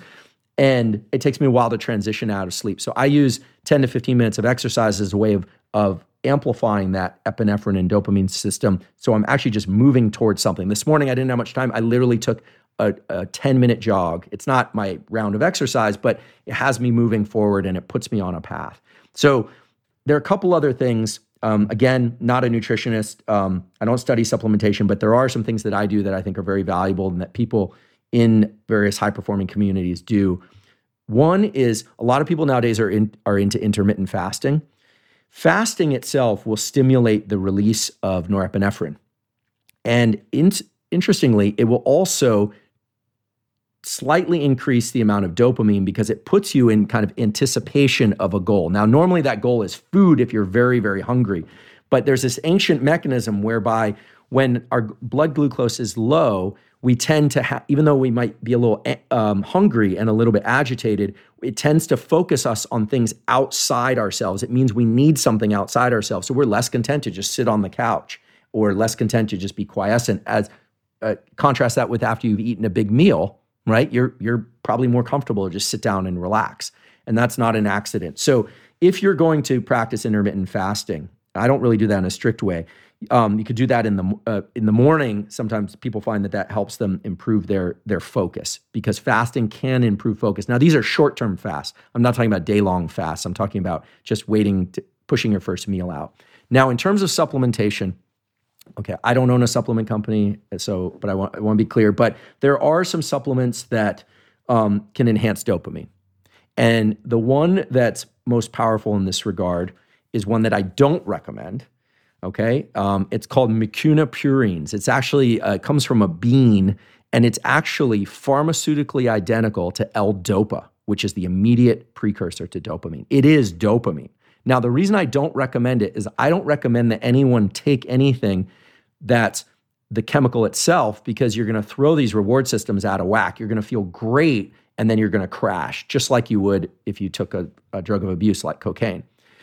And it takes me a while to transition out of sleep. So I use ten to fifteen minutes of exercise as a way of, of amplifying that epinephrine and dopamine system. So I'm actually just moving towards something. This morning, I didn't have much time. I literally took a, a ten minute jog. It's not my round of exercise, but it has me moving forward and it puts me on a path. So there are a couple other things. Um, again, not a nutritionist. Um, I don't study supplementation, but there are some things that I do that I think are very valuable and that people in various high-performing communities do. One is a lot of people nowadays are in, are into intermittent fasting. Fasting itself will stimulate the release of norepinephrine. And in, interestingly, it will also slightly increase the amount of dopamine because it puts you in kind of anticipation of a goal. Now, normally that goal is food if you're very, very hungry. But there's this ancient mechanism whereby when our blood glucose is low, we tend to have, even though we might be a little um, hungry and a little bit agitated, it tends to focus us on things outside ourselves. It means we need something outside ourselves. So we're less content to just sit on the couch or less content to just be quiescent. As uh, contrast that with after you've eaten a big meal, right? You're, you're probably more comfortable to just sit down and relax. And that's not an accident. So if you're going to practice intermittent fasting, I don't really do that in a strict way. Um, you could do that in the uh, in the morning. Sometimes people find that that helps them improve their their focus, because fasting can improve focus. Now, these are short-term fasts. I'm not talking about day-long fasts. I'm talking about just waiting, to, pushing your first meal out. Now, in terms of supplementation, okay, I don't own a supplement company, so but I want I want to be clear. But there are some supplements that um, can enhance dopamine, and the one that's most powerful in this regard is one that I don't recommend. Okay, um, it's called mucuna purines. It's actually uh, comes from a bean, and it's actually pharmaceutically identical to L-Dopa, which is the immediate precursor to dopamine. It is dopamine. Now, the reason I don't recommend it is I don't recommend that anyone take anything that's the chemical itself, because you're going to throw these reward systems out of whack. You're going to feel great, and then you're going to crash, just like you would if you took a, a drug of abuse like cocaine.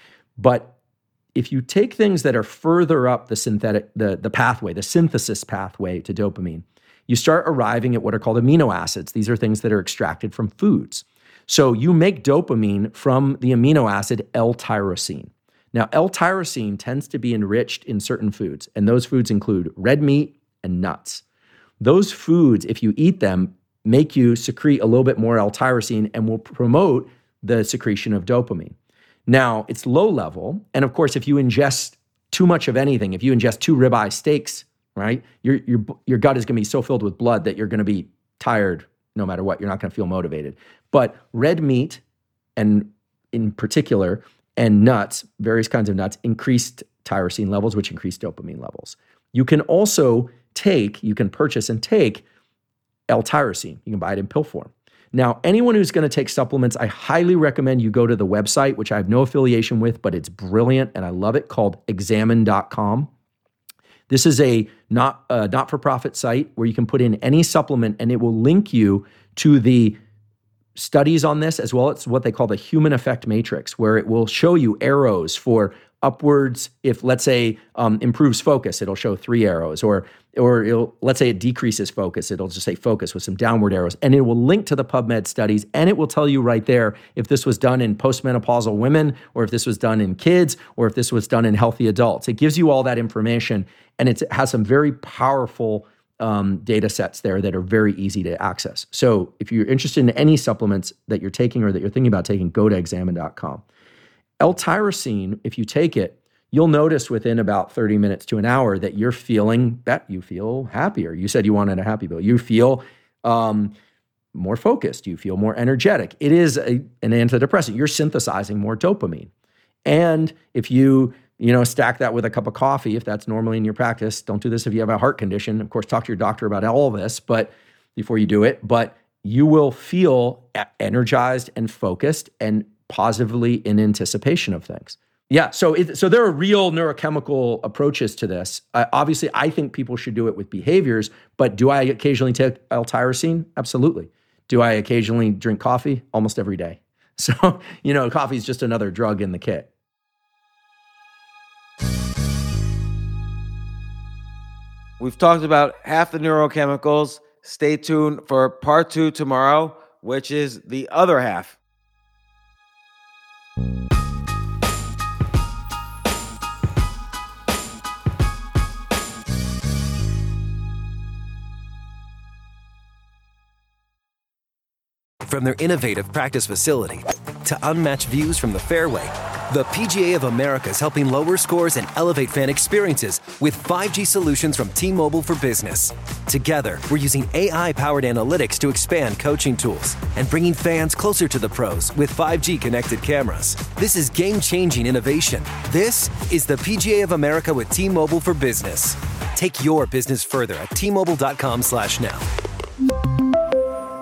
But if you take things that are further up the synthetic, the, the pathway, the synthesis pathway to dopamine, you start arriving at what are called amino acids. These are things that are extracted from foods. So you make dopamine from the amino acid L-tyrosine. Now, L-tyrosine tends to be enriched in certain foods, and those foods include red meat and nuts. Those foods, if you eat them, make you secrete a little bit more L-tyrosine and will promote the secretion of dopamine. Now, it's low level, and of course, if you ingest too much of anything, if you ingest two ribeye steaks, right, your your your gut is going to be so filled with blood that you're going to be tired no matter what. You're not going to feel motivated. But red meat, and in particular, and nuts, various kinds of nuts, increased tyrosine levels, which increase dopamine levels. You can also take, you can purchase and take L-tyrosine. You can buy it in pill form. Now, anyone who's going to take supplements, I highly recommend you go to the website, which I have no affiliation with, but it's brilliant and I love it, called examine dot com. This is a not uh, not-for-profit site where you can put in any supplement and it will link you to the studies on this, as well as what they call the human effect matrix, where it will show you arrows for upwards. If, let's say, um, improves focus, it'll show three arrows, or or it'll, let's say it decreases focus, it'll just say focus with some downward arrows, and it will link to the PubMed studies, and it will tell you right there if this was done in postmenopausal women, or if this was done in kids, or if this was done in healthy adults. It gives you all that information, and it has some very powerful um, data sets there that are very easy to access. So if you're interested in any supplements that you're taking or that you're thinking about taking, go to examine dot com. L-tyrosine, if you take it, you'll notice within about thirty minutes to an hour that you're feeling that you feel happier. You said you wanted a happy pill. You feel um, more focused. You feel more energetic. It is a, an antidepressant. You're synthesizing more dopamine. And if you, you know, stack that with a cup of coffee, if that's normally in your practice, don't do this if you have a heart condition. Of course, talk to your doctor about all of this, but before you do it, but you will feel energized and focused and positively in anticipation of things. Yeah, so it, so there are real neurochemical approaches to this. Uh, obviously, I think people should do it with behaviors, but do I occasionally take L-tyrosine? Absolutely. Do I occasionally drink coffee? Almost every day. So, you know, coffee is just another drug in the kit. We've talked about half the neurochemicals. Stay tuned for part two tomorrow, which is the other half. From their innovative practice facility to unmatched views from the fairway, the P G A of America is helping lower scores and elevate fan experiences with five G solutions from T-Mobile for Business. Together, we're using A I-powered analytics to expand coaching tools and bringing fans closer to the pros with five G connected cameras. This is game-changing innovation. This is the P G A of America with T-Mobile for Business. Take your business further at T Mobile dot com slash now.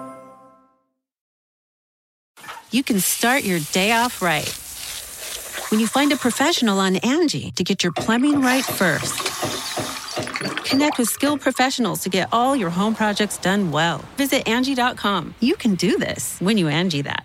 You can start your day off right when you find a professional on Angie to get your plumbing right first. Connect with skilled professionals to get all your home projects done well. Visit Angie dot com. You can do this when you Angie that.